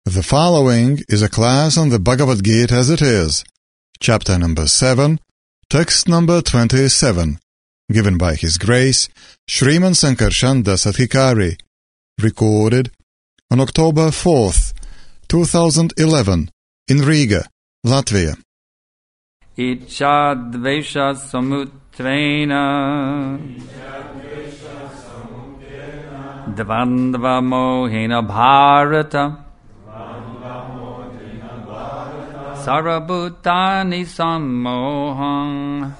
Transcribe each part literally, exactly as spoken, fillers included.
The following is a class on the Bhagavad Gita as it is, chapter number seven, text number twenty-seven, given by His Grace, Sriman Sankarshan Das Adhikari, recorded on October fourth, two thousand eleven, in Riga, Latvia. Icha dvesha samutrena dvandva mohena bharata sarvabhutani sammoham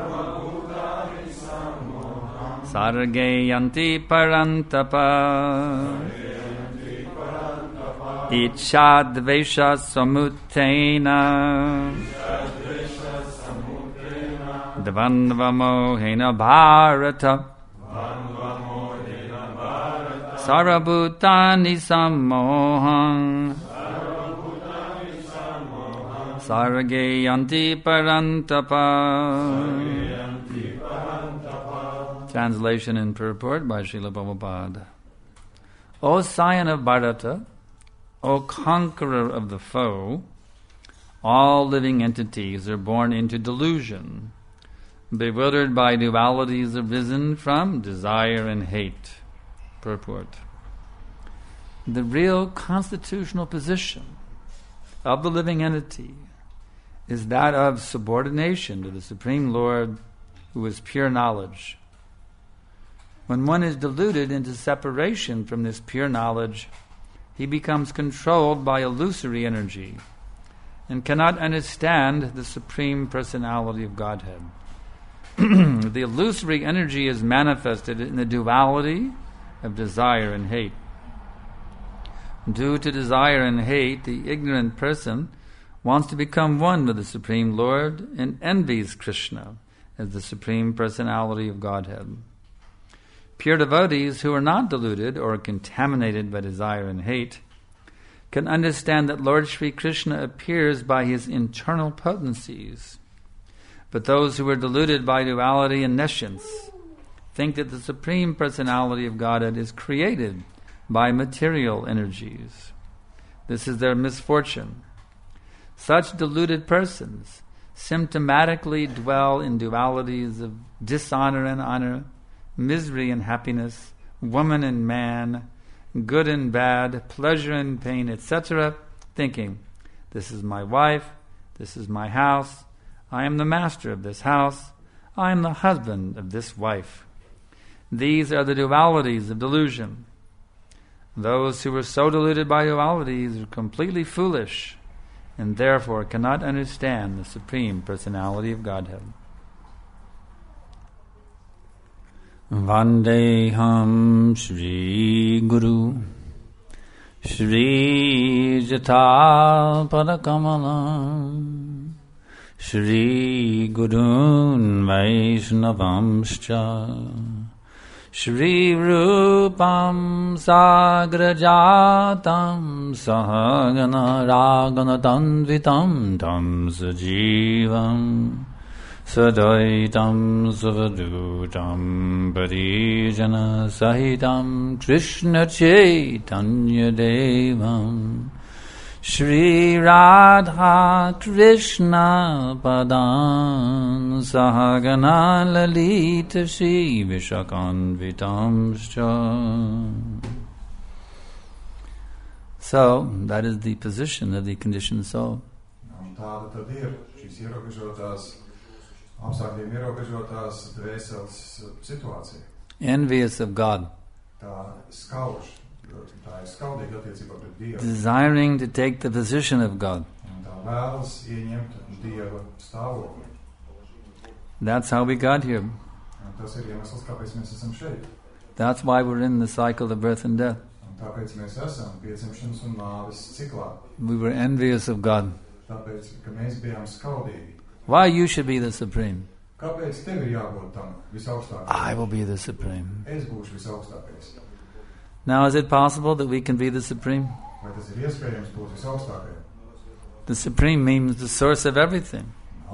sargayanti parantapa Icha dvesha samutena Dvandva mohena bharata Sarvabhutani sammoham Sargayanti parantapa. Translation and purport by Srila Prabhupada. O scion of Bharata, O conqueror of the foe, all living entities are born into delusion, bewildered by dualities arisen from desire and hate. Purport. The real constitutional position of the living entity is that of subordination to the Supreme Lord, who is pure knowledge. When one is deluded into separation from this pure knowledge, he becomes controlled by illusory energy and cannot understand the Supreme Personality of Godhead. The illusory energy is manifested in the duality of desire and hate. Due to desire and hate, the ignorant person wants to become one with the Supreme Lord and envies Krishna as the Supreme Personality of Godhead. Pure devotees who are not deluded or contaminated by desire and hate can understand that Lord Sri Krishna appears by his internal potencies. But those who are deluded by duality and nescience think that the Supreme Personality of Godhead is created by material energies. This is their misfortune. Such deluded persons symptomatically dwell in dualities of dishonor and honor, misery and happiness, woman and man, good and bad, pleasure and pain, et cetera, thinking, this is my wife, this is my house, I am the master of this house, I am the husband of this wife. These are the dualities of delusion. Those who are so deluded by dualities are completely foolish and therefore cannot understand the Supreme Personality of Godhead. Vandeham Shri Guru Shri Jata Padakamalam Shri Gurun Vaishnavamscha Shri Rupam Sagrajatam Sahagana Ragana Tanvitam Tam Sajivam Sadaitam Savadutam Parijana Sahitam Krishna Chaitanya Devam Shri Radha Krishna Padan Sahagana Lalita Shri Vishakanvitamscha. So, that is the position of the conditioned soul. Envious of God, desiring to take the position of God. That's how we got here. That's why we're in the cycle of birth and death. We were envious of God. Why you should be the Supreme? I will be the Supreme. Now, is it possible that we can be the Supreme? The Supreme means the source of everything.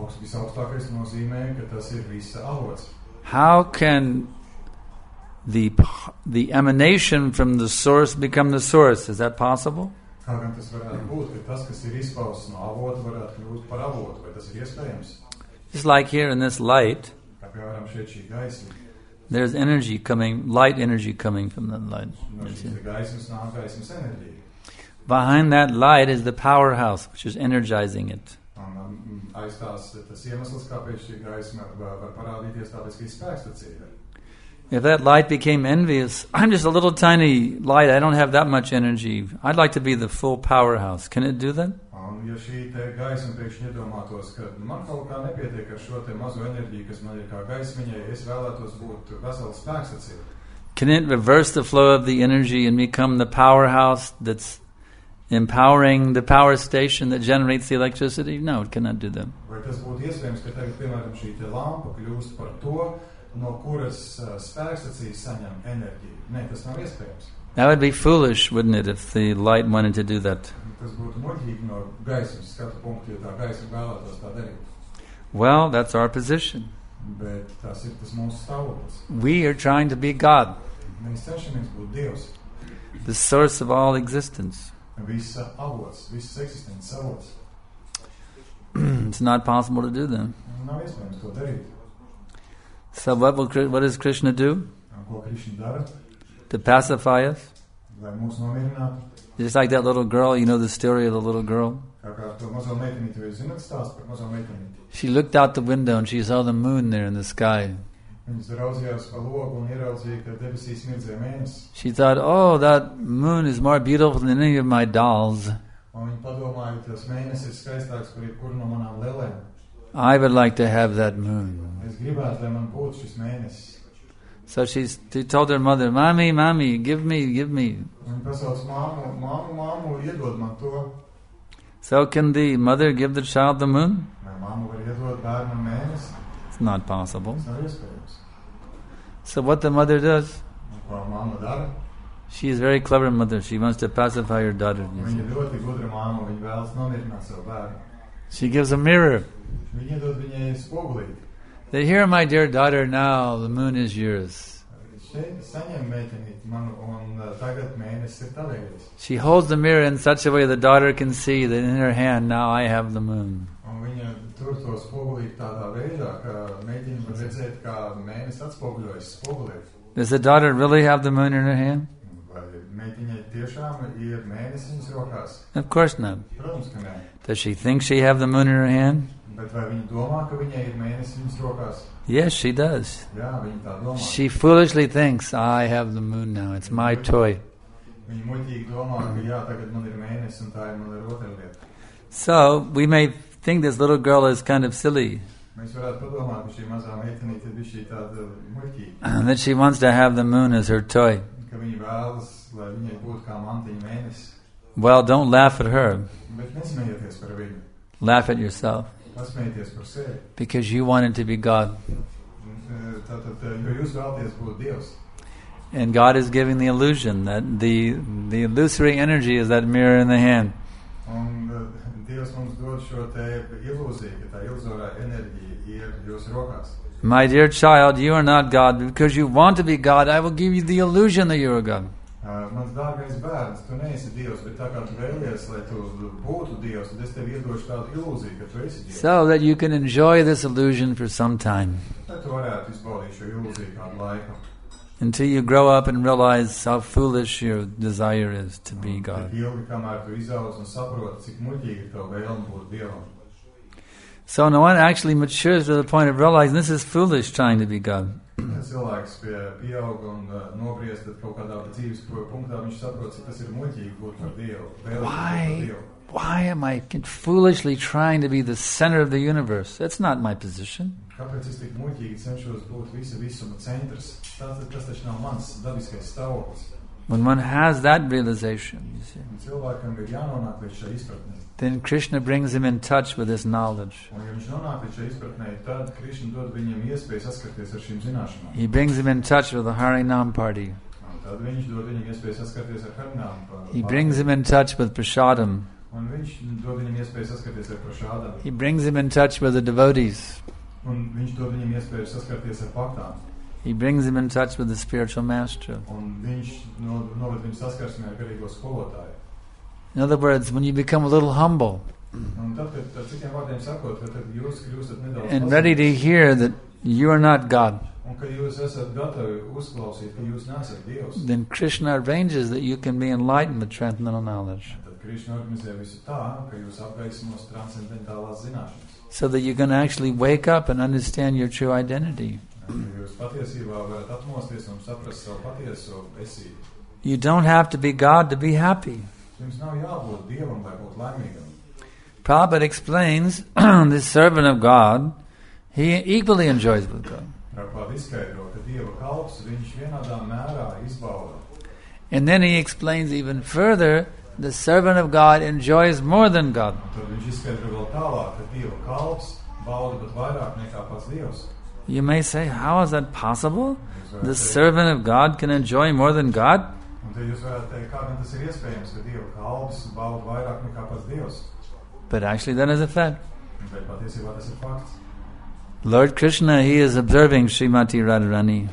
How can the the emanation from the source become the source? Is that possible? Kā gan tas varētu būt, ka tas, kas ir izpausts no avota, varētu kļūt par avotu, vai tas ir iespējams? Just like here in this light, Kā piemēram šeit šī gaisma. there's energy coming, light energy coming from the light. No šīs gaismas nāk gaismas enerģija. Behind that light is the powerhouse, which is energizing it. Un um, aiz tās tas iemesls, kāpēc šī gaisma var, var parādīties, tāpēc, ka ir spēkstacija. If that light became envious, I'm just a little tiny light, I don't have that much energy. I'd like to be the full powerhouse. Can it do that? Un ja šī te gaisma pēkšņi iedomātos, ka man kaut kā nepietiek ar šo te mazo enerģiju, kas man ir kā gaismiņai, es vēlētos būt vesela spēkstacija. Can it reverse the flow of the energy and become the powerhouse that's empowering the power station that generates the electricity? No, it cannot do that. Vai tas būtu iespējams, ka tagad, piemēram, šī te lampa kļūst par to, no kuras uh, spēkstacijas saņem enerģiju? Nē, tas nav iespējams. That would be foolish, wouldn't it, if the light wanted to do that? Tas būtu muļķīgi no gaismas skatu punktu, ja tā gaisma vēlētos tā darīt. Well, that's our position. Bet tas ir tas mūsu stāvoklis. We are trying to be God, Mēs cenšamies būt Dievs. the source of all existence. Visa avots, visas eksistences avots. It's not possible to do that. Nav iespējams to darīt. So what will Kri- what does Krishna do? Un ko Krišņa dara? To pacify us? Lai mūs nomierinātu. Just like that little girl, you know the story of the little girl? Kā kā to mazo meitenīti, vai zināt stāstu par mazo meitenīti? She looked out the window and she saw the moon there in the sky. Viņas raudzījās pa logu un ieraudzīja, ka debesīs mirdzēja mēnesis. She thought, oh, that moon is more beautiful than any of my dolls. Un viņa padomāja, ka tas mēnesis ir skaistāks par jebkuru no manām lelēm. I would like to have that moon. Es gribētu, lai man būtu šis mēnesis. So she, she told her mother, Mommy, Mommy, give me, give me. Viņa pasauc māmu, māmu, māmu, iedod man to. So can the mother give the child the moon? Vai māmu var iedot bērnam mēnesi? It's not possible. Tas nav iespējams. So what the mother does, Un ko māma dara? she is a very clever mother. She wants to pacify her daughter. you see. Viņa ļoti gudra māma, viņa vēlas nomierināt savu bērnu. She gives a mirror. Viņa iedod viņai spogulīti. That here, my dear daughter, now the moon is yours. Šeit saņem meitenīti manu, un uh, tagad mēnesis ir tavējis. She holds the mirror in such a way the daughter can see that in her hand now I have the moon. Un viņa tur to spogulīti tādā veidā, ka meitiņa var redzēt, kā mēnesis atspoguļojas spogulīti. Does the daughter really have the moon in her hand? Vai meitiņai tiešām ir mēnesis viņas rokās? Of course not. Protams, ka nē. Does she think she have the moon in her hand? Bet vai viņa domā, ka viņai ir mēnesis viņas rokās? Yes, she does. Jā, viņa tā domā. She foolishly thinks, I have the moon now. It's my toy. Viņa muļķīgi domā, ka jā, tagad man ir mēnesis un tā ir man ir otra lieta. So we may think this little girl is kind of silly, Mēs varētu padomāt, ka šī mazā meitenīte ir bišķī tāda muļķīga, that she wants to have the moon as her toy. ka viņa vēlas, lai viņai būtu kā mantiņa mēnesis. Well, don't laugh at her. Bet nesmējieties par viņu. Laugh at yourself. Pasmējieties par sevi. Because you wanted to be God. Tātad, jo jūs vēlaties būt Dievs. And God is giving the illusion that the the illusory energy is that mirror in the hand. Un uh, Dievs mums dod šo te ilūziju, ka tā iluzorā enerģija ir jūsu rokās. My dear child, you are not God. Because you want to be God, I will give you the illusion that you are God. Uh, mans dārgais bērns, tu neesi Dievs, bet tā kā tu vēlies, lai tu būtu Dievs, tad es tev iedošu tādu ilūziju, ka tu esi Dievs. So that you can enjoy this illusion for some time. Lai tu varētu izbaudīt šo ilūziju kādu laiku. Until you grow up and realize how foolish your desire is to be God. Tik ilgi, kamēr tu izaudz un saproti, cik muļķīgi ir tev vēlme būt Dievam. So no one actually matures to the point of realizing this is foolish trying to be God. Ja cilvēks pie pieauga un uh, nobriest, tad kaut kādā dzīves punktā viņš saprot, cik tas ir muļķīgi būt par Dievu. Vēlēt būt par Why? Dievu. Why am I foolishly trying to be the center of the universe? That's not my position. Kāpēc es tik muļķīgi cenšos būt visa visuma centrs? Tas, tas taču nav mans dabiskais stāvoklis. When one has that realization, you see, Un cilvēkam ir jānonāk līdz šai izpratnē. then Krishna brings him in touch with this knowledge. Un ja viņš nonāk līdz šai izpratnē, tad Krišna dod viņam iespēju saskarties ar šīm zināšanām. He brings him in touch with the Harinam party. Un tad viņš dod viņam iespēju saskarties ar Harinām. He brings him in touch with prasadam. Un viņš dod viņam iespēju saskarties ar prašādām. He brings him in touch with the devotees. Un viņš dod viņam iespēju saskarties ar faktām. He brings him in touch with the spiritual master. Un viņš no, noved viņu saskarsmē ar garīgo skolotāju. In other words, when you become a little humble Un tad, kad, tad citiem vārdiem sakot, ka tad jūs kļūstat nedaudz and ready to hear that you are not God, un ka jūs esat gatavi uzklausīt, ka jūs neesat Dievs, then Krishna arranges that you can be enlightened with transcendental knowledge, tad Krišna organizē visu tā, ka jūs apgaismos transcendentālās zināšanas. so that you can actually wake up and understand your true identity. Jūs patiesībā varat atmosties un saprast savu patieso esību. You don't have to be God to be happy. Jums nav jābūt Dievam, lai būtu laimīgam. Prabhupada explains, this servant of God, he equally enjoys with God. Prabhupada izskaidro, ka Dieva kalps viņš vienādā mērā izbauda. And then he explains even further, the servant of God enjoys more than God. Un tad viņš izskaidro vēl tālāk, ka Dieva kalps bauda pat vairāk nekā pats Dievs. You may say, how is that possible? The servant of God can enjoy more than God? Un tad jūs varētu teikt, kā gan tas ir iespējams, ka Dieva kalps bauda vairāk nekā pats Dievs. But actually that is a fact. Bet patiesībā tas ir fakts. Lord Krishna, he is observing Srimati Radharani.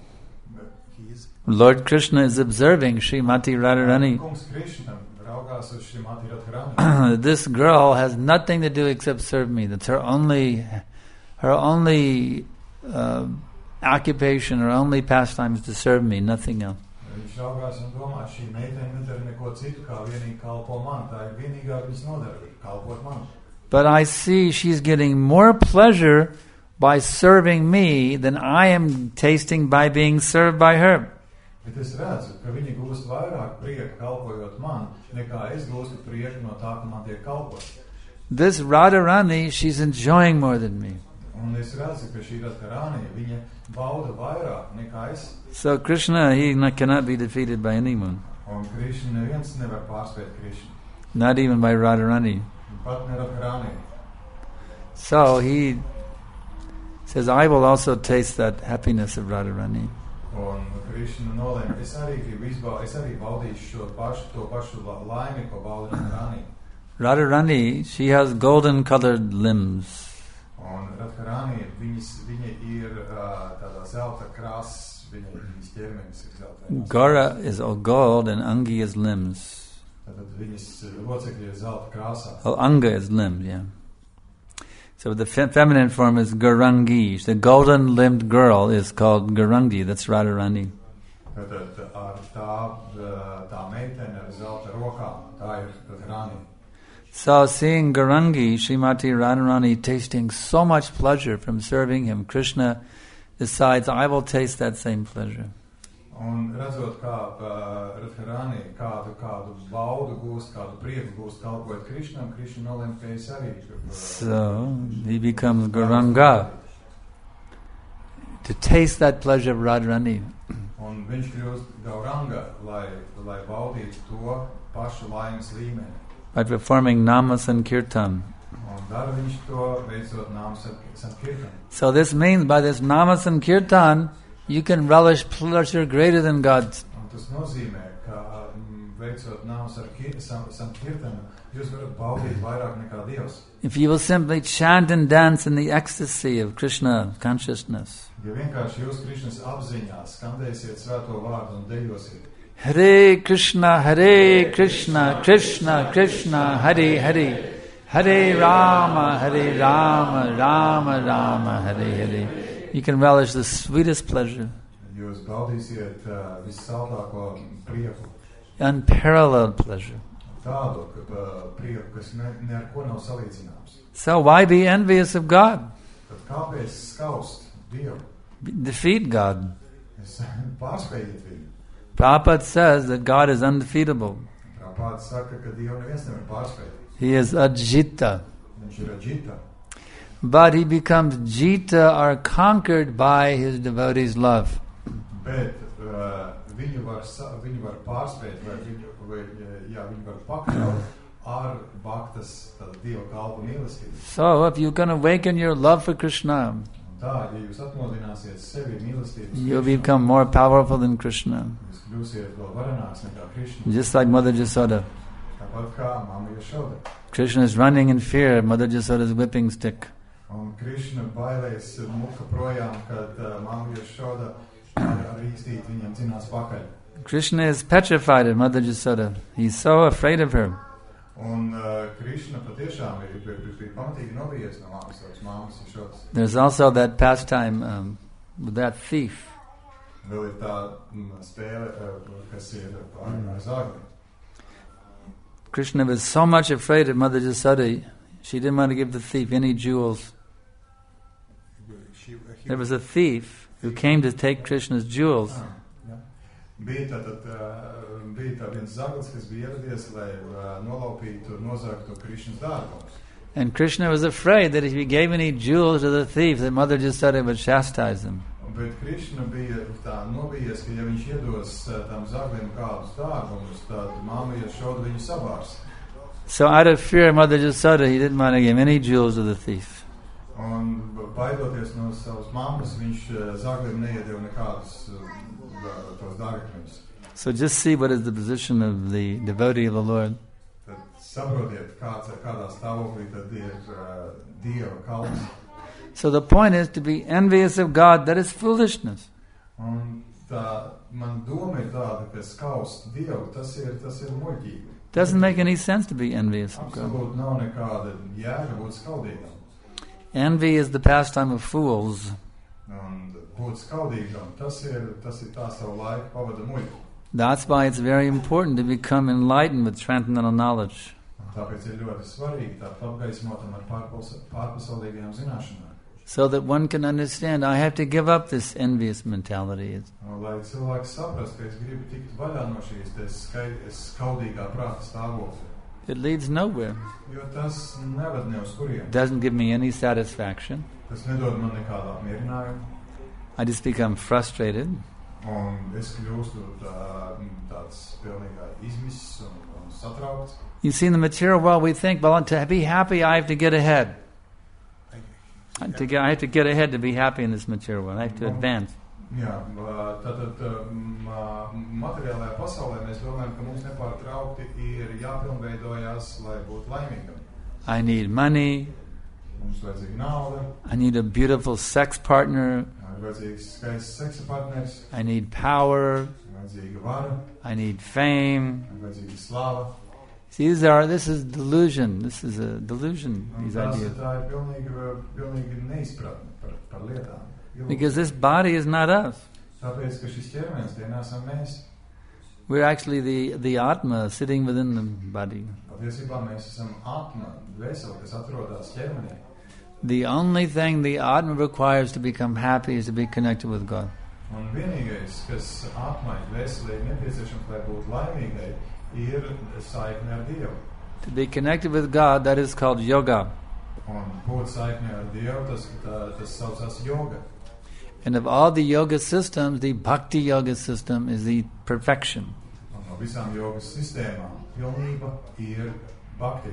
He is Lord Krishna is observing Srimati Radharani. Kungs Krišna raugās uz Srimati Radharani. This girl has nothing to do except serve me. That's her only, her only uh, occupation, her only pastime is to serve me, nothing else. Viņš raugās un domā, šī meitene nedara neko citu, kā vienīgi kalpo man. Tā ir vienīgā viņas nodara, kalpot man. But I see she's getting more pleasure by serving me than I am tasting by being served by her. Bet es redzu, ka viņi gūst vairāk prieka kalpojot man, nekā es gūstu prieku no tā, ka man tiek kalpot. This Radharani, she's enjoying more than me. Un es redzu, ka šī Radharani, viņa bauda vairāk nekā es. So Krishna, he not, cannot be defeated by anyone. Un Krišna neviens nevar pārspēt Krišnu. Not even by Radharani. Pat ne Radharani. So he says, I will also taste that happiness of Radharani. Un Krišna nolēma, es arī gribu izbaudīt, es arī baudīšu šo pašu, to pašu laimi, ko bauda Radharani. Radharani, she has golden colored limbs. Un Radharani, viņas, viņa ir uh, tādā zelta krāsas, viņa, viņas ķermenis ir zelta. Gora is all gold and Angi is limbs. Tātad viņas locekļi ir zelta krāsā. Oh, Anga is limbs, yeah. So the fe- feminine form is Gaurangi. The golden-limbed girl is called Gaurangi. That's Radharani. Tātad ar tā, tā meitene ar zelta rokām, tā ir Radharani. So seeing Gaurangi, Srimati Radharani tasting so much pleasure from serving him, Krishna decides, I will taste that same pleasure. Un redzot, kā uh, Radharani kādu, kādu baudu gūst, kādu prieku gūst kalpojot Krišnam, Krišna nolēma, ka es arī. Uh, so he becomes Gauranga to taste that pleasure of Radharani. Un viņš kļūst Gauranga, lai, lai baudītu to pašu laimes līmeni. By performing Nama Sankirtan. Un dara viņš to veicot Nama Sankirtan. So this means by this Nama Sankirtan, you can relish pleasure greater than God's. Un tas nozīmē, ka veicot Nama Sankirtanu, jūs varat baudīt vairāk nekā Dievs. If you will simply chant and dance in the ecstasy of Krishna consciousness. Ja vienkārši jūs Krišnas apziņā skandēsiet svēto vārdu un dejosiet. Hare Krishna, Hare Krishna, Krishna Krishna, Hare Hare, Hare Rama, Hare Rama, Rama Rama, Hare Hare. You can relish the sweetest pleasure. Jūs baudīsiet uh, vissaltāko prieku. Unparalleled pleasure. Tādu uh, prieku, kas ne, ne ar ko nav salīdzināms. So why be envious of God? Tad kāpēc skaust Dievu? Defeat God. Es pārspējiet viņu. Prabhupada says that God is undefeatable. Prabhupada saka, ka Dievu neviens nevar pārspēt. He is Ajita. Viņš ir Ajita. But he becomes Jita or conquered by his devotees' love. Bet uh, viņu, var, viņu var pārspēt, vai viņu, vai, jā, viņu var pakļaut ar bhaktas, tad Dieva kalpu mīlestību. So if you can awaken your love for Krishna, Tā, ja jūs atmodināsiet sevi mīlestības, you'll become more powerful than Krishna. Jūs kļūsiet vēl varenāks nekā Krišna. Just like Mother Jasoda. Tāpat kā Mamma Jasoda. Krishna is running in fear, Mother Jasoda's whipping stick. Un Krišna bailēs muka projām, kad uh, Mamma Jasoda ar rīkstīt viņam cinās pakaļ. Krishna is petrified of Mother Jasoda. He's so afraid of her. Un uh, Krišna patiešām ir, ir, ir, ir pamatīgi nobijies no māmas, savas māmas ir šots. There's also that pastime um, with that thief. Vēl ir tā mm, spēle, uh, kas ir par mm. zāgli. Krishna was so much afraid of Mother Jashoda, she didn't want to give the thief any jewels. She, there was a thief who came to take Krishna's jewels. Ah, ja. Bija tātad uh, bija tā viens zaglis, kas bija ieradies, lai uh, nolaupītu, nozagtu Krishnas dārgumus. And Krishna was afraid that if he gave any jewels to the thief, that Mother Jashoda would chastise him. Bet Krishna bija tā nobijies, ka ja viņš iedos uh, tam zaglim kādus dārgumus, tad māma Jashoda viņu sabārs. So out of fear of Mother Jashoda, he didn't want to give any jewels to the thief. Un baidoties no savas mammas, viņš uh, zaglim neiedeva nekādus uh, tos dārgakmeņus. So just see what is the position of the devotee of the Lord. Tad saprotiet, kāds, kādā stāvoklī tad ir uh, Dieva kalps. So the point is to be envious of God, that is foolishness. Un tā, man doma ir tāda, ka skaust Dievu, tas ir, tas ir muļķīgi. Doesn't make any sense to be envious of God. Absolūti nav nekāda jēga būt skaudīgam. Envy is the pastime of fools. Un būt skaudīgam, tas ir, tas ir tā savu laiku pavada muļķi. That's why it's very important to become enlightened with transcendental knowledge. Un tāpēc ir ļoti svarīgi tāpat apgaismotam ar pārpaus, pārpasaulīgajām zināšanām. So that one can understand, I have to give up this envious mentality. Un, lai cilvēks saprast, ka es gribu tikt vaļā no šīs skaudīgā prāta stāvokļa. It leads nowhere. Jo tas neved ne uz kuriem. Doesn't give me any satisfaction. Tas nedod man nekādu apmierinājumu. I just become frustrated. Un es kļūstu tā, tāds pilnīgā izmiss un, un satraukts. You see, in the material world we think, well, to be happy I have to get ahead. I have to get, I have to get ahead to be happy in this material world. I have to advance. Jā, tātad materiālajā pasaulē mēs domājam, ka mums nepārtraukti ir jāpilnveidojās, lai būtu laimīgam. I need money. Mums vajadzīga nauda. I need a beautiful sex partner. Vajadzīgs skaists seksa partners. I need power. Vajadzīga vara. I need fame. Vajadzīga slava. See, these are, this is delusion. This is a delusion, these ideas. Tā ir pilnīgi, pilnīgi neizpratne par, par lietām. Because this body is not us. Tāpēc, ka šis ķermenis, tie nesam mēs. We're actually the, the Atma sitting within the body. Patiesībā mēs esam Atma, dvēseli, kas atrodas ķermenī. The only thing the Atma requires to become happy is to be connected with God. Un vienīgais, kas Atmai, dvēselē ir nepieciešams, lai būtu laimīgai, ir saikne ar Dievu. To be connected with God, that is called yoga. Un būt saikne ar Dievu, tas, tā, tas saucās yoga. And of all the yoga systems, the bhakti yoga system is the perfection. Un no visām yogas sistēmām pilnība ir bhakti.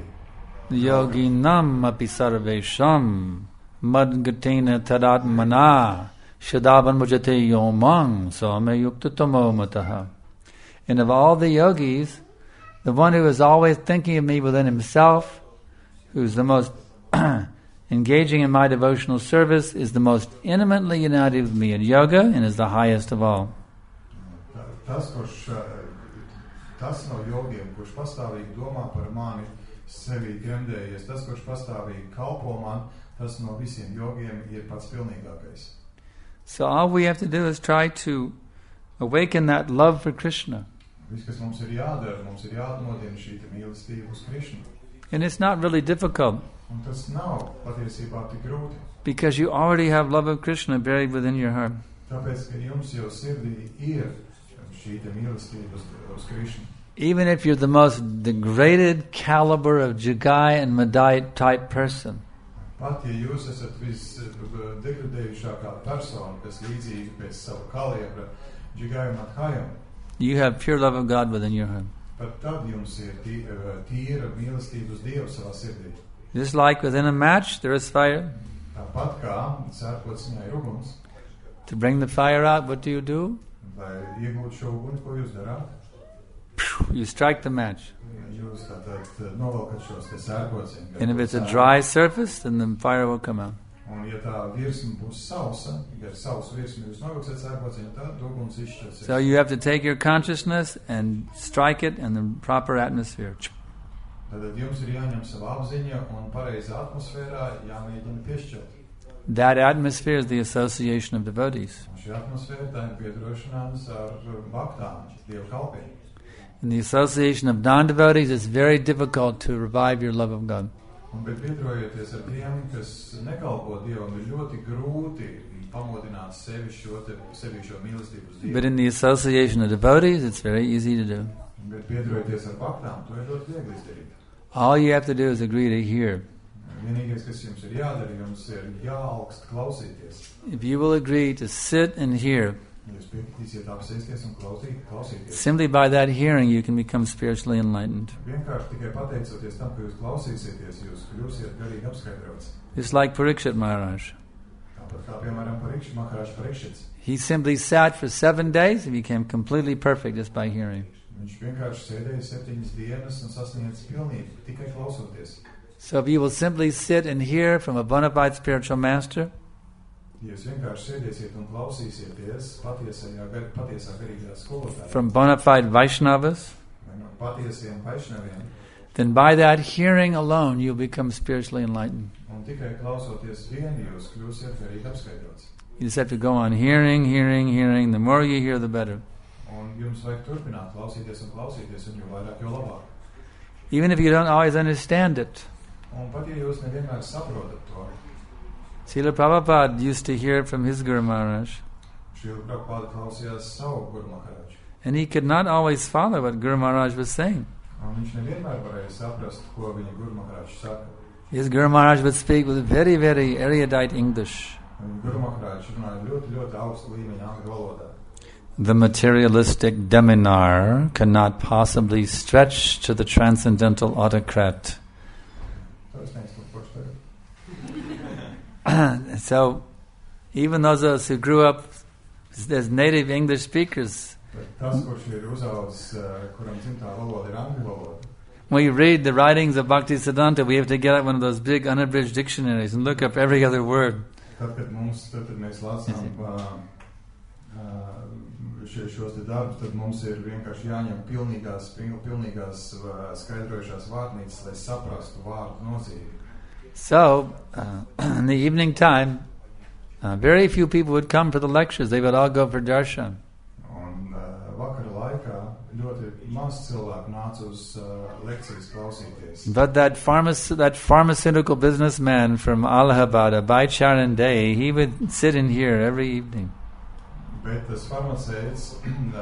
Yoginam api sarvesham madgatena tadatmana shadavan mujate yomang same yuktatomo mataha. And of all the yogis, the one who is always thinking of me within himself, who's the most engaging in my devotional service, is the most intimately united with me in yoga and is the highest of all. Tas, kurš, tas no jogiem, kurš pastāvīgi domā par mani, sevi gremdējies, tas, kurš pastāvīgi kalpo man, tas no visiem jogiem ir pats pilnīgākais. So all we have to do is try to awaken that love for Krishna. Viss, kas mums ir jādara, mums ir jāatmodina šī mīlestība uz Krishnu. And it's not really difficult. Un tas nav patiesībā tik grūti. Because you already have love of Krishna buried within your heart. Tāpēc, ka jums jau sirdī ir šī mīlestība uz, uz Krishnu. Even if you're the most degraded caliber of Jagai and Madai type person. Pat, ja jūs esat visdegradējušākā persona, kas līdzīga pēc savu kaliebra Jagai un Madhājam, you have pure love of God within your heart. Pat tad jums ir tīra mīlestība uz Dievu savā sirdī. Just like within a match, there is fire. Tāpat kā sērkociņā ir uguns. To bring the fire out, what do you do? Lai iegūtu šo uguni, ko jūs darāt? You strike the match. Jūs tātad novelkat šos te sērkociņus. And if it's a dry surface, then the fire will come out. Un ja tā virsma būs sausa, ja ir sausa virsma, jūs novilksiet sērkociņu, tad uguns izšķirsies. So you have to take your consciousness and strike it in the proper atmosphere. Tad jums ir jāņem sava apziņa un pareizā atmosfērā jāmēģina piešķirt. That atmosphere is the association of devotees. Un šī atmosfēra tā ir piedarošanās ar baktām, Dievu kalpiem. In the association of non-devotees, it's very difficult to revive your love of God. Un, bet piedarojoties ar tiem, kas nekalpo Dievam, ir ļoti grūti pamodināt sevi šo, te, sevi šo mīlestību uz Dievu. But in the association of devotees, it's very easy to do. Bet piedarojoties ar baktām, to ir ļoti viegli izdarīt. All you have to do is agree to hear. Vienīgais, kas jums ir jādara, jums ir jāaugst klausīties. If you will agree to sit and hear, Jūs piekritīsiet apsēsties un klausīt, klausīties. simply by that hearing you can become spiritually enlightened. Vienkārši tikai pateicoties tam, ka jūs klausīsieties, jūs kļūsiet garīgi apskaidrots. Just like Parikshit Maharaj. Tāpat kā, piemēram, Parikš, Maharaj Parikšits. He simply sat for seven days and became completely perfect just by hearing. Viņš vienkārši sēdēja septiņas dienas un sasniedz pilnību, tikai klausoties. So if you will simply sit and hear from a bona fide spiritual master, Ja jūs vienkārši sēdēsiet un klausīsieties patiesajā, gar, patiesā garīgā skolotājā, from bona fide Vaishnavas, vai no patiesiem Vaišnaviem, then by that hearing alone you'll become spiritually enlightened. un tikai klausoties vieni, jūs kļūsiet garīgi apskaidrots. You just have to go on hearing, hearing, hearing. The more you hear, the better. Un jums vajag turpināt klausīties un klausīties, un jo vairāk, jo labāk. Even if you don't always understand it. Un pat ja jūs nevienmēr saprotat to, Srila Prabhupada used to hear from his Guru Maharaj, Šrila Prabhupada klausījās savu Guru Maharaju. and he could not always follow what Guru Maharaj was saying. Un viņš nevienmēr varēja saprast, ko viņa Guru Maharaju saka. His Guru Maharaj would speak with very, very erudite English. Un Guru Maharaju runāja ļoti, ļoti augstu līmeņa angļu valodā. The materialistic deminar cannot possibly stretch to the transcendental autocrat. So, even those of us who grew up as native English speakers, Tas, kurš ir uzaudzis, kuram dzimtā valoda ir angļu valoda. when we read the writings of Bhaktisiddhanta, we have to get out one of those big unabridged dictionaries and look up every other word. Tad, kad mums, tad, kad mēs lasām uh, uh, šos te darbus, tad mums ir vienkārši jāņem pilnīgās, pilnīgās uh, skaidrojušās vārnīcas, lai saprastu vārdu nozīmi. So, uh, in the evening time, uh, very few people would come for the lectures. They would all go for darshan. Un uh, vakara laikā ļoti maz cilvēku nāca uz uh, lekcijas klausīties. But that pharmac- that pharmaceutical businessman from Allahabad, Abhay Charan Dey, he would sit in here every evening. Bet tas farmaceits,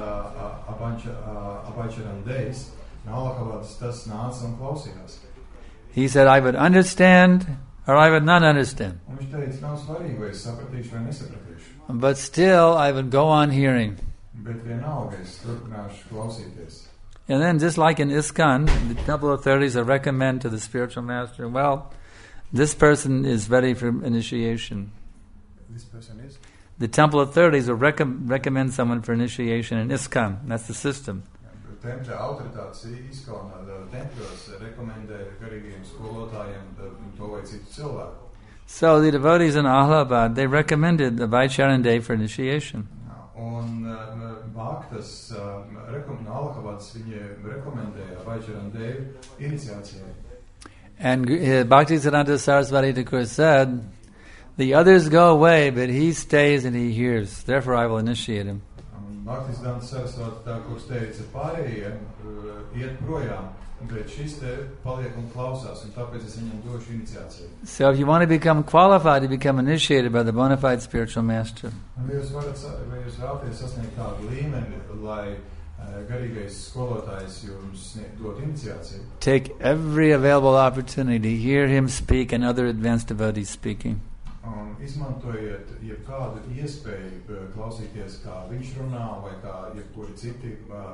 Abhay Charan Dejs, no Allahabadas, tas nāca un klausījās. He said, I would understand or I would not understand. Un viņš teica, nav svarīgi, vai es sapratīšu vai nesapratīšu. But still, I would go on hearing. Bet vienalga es turpināšu klausīties. And then just like in ISKCON, the temple authorities will recommend to the spiritual master, well, this person is ready for initiation. This person is? The temple authorities will rec- recommend someone for initiation in ISKCON. That's the system. Tempļa autoritātes ISKCON tempļos rekomendē garīgiem skolotājiem to vai citu cilvēku. So the devotees in Allahabad, they recommended the Abhay Charan Dey for initiation. Un uh, Bhaktas uh, rekom- no Allahabadas viņi rekomendēja Abhay Charan Deju iniciācijai. And uh, Bhaktisiddhanta Sarasvati Thakur said, the others go away, but he stays and he hears. Therefore I will initiate him. Bhaktisiddhanta Sarasvati Thakurs teica, pārējie uh, iet projām, bet šis te paliek un klausās, un tāpēc es viņam došu iniciāciju. So if you want to become qualified to become initiated by the bona fide spiritual master, Vai jūs varat, vai jūs vēlaties sasniegt tādu līmeni, lai uh, garīgais skolotājs jums dot iniciāciju? take every available opportunity to hear him speak and other advanced devotees speaking. Un izmantojiet jebkādu iespēju klausīties, kā viņš runā, vai kā jebkuri citi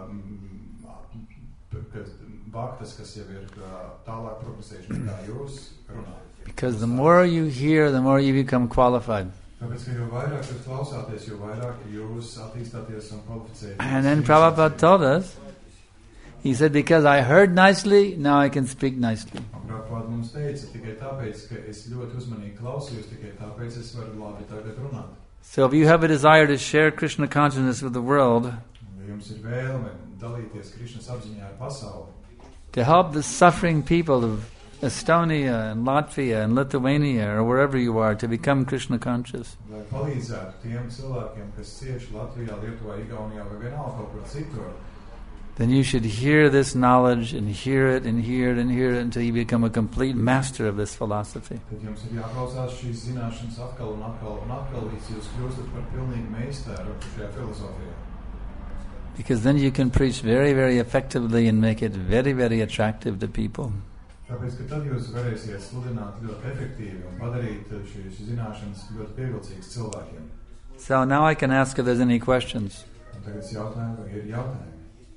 bhaktas, kas jau ir tālāk progresējuši, kā jūs runājat. Because the more you hear, the more you become qualified. Tāpēc, ka jo vairāk jūs klausāties, jo vairāk jūs attīstāties un kvalificēties. And then Prabhupada told us, he said, because I heard nicely, now I can speak nicely. Prabhupada mums teica, tikai tāpēc, ka es ļoti uzmanīgi klausījos, tikai tāpēc es varu labi tagad runāt. So if you have a desire to share Krishna consciousness with the world, Ja jums ir vēlme dalīties Krišnas apziņā ar pasauli, to help the suffering people of Estonia and Latvia and Lithuania or wherever you are to become Krishna conscious. Lai palīdzētu tiem cilvēkiem, kas cieš Latvijā, Lietuvā, Igaunijā vai vienalga kaut kur citur. Then you should hear this knowledge and hear it and hear it and hear it until you become a complete master of this philosophy. Tad jums ir jāklausās šīs zināšanas atkal un atkal un atkal, līdz jūs kļūstat par pilnīgu meistaru šajā filozofijā. Because then you can preach very, very effectively and make it very, very attractive to people. Tāpēc, ka tad jūs varēsiet sludināt ļoti efektīvi un padarīt šīs zināšanas ļoti pievilcīgas cilvēkiem. So now I can ask if there's any questions. Un tagad es jautāju, vai ir jautājumi.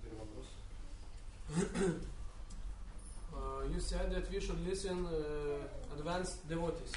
uh, you said that we should listen uh, advanced devotees.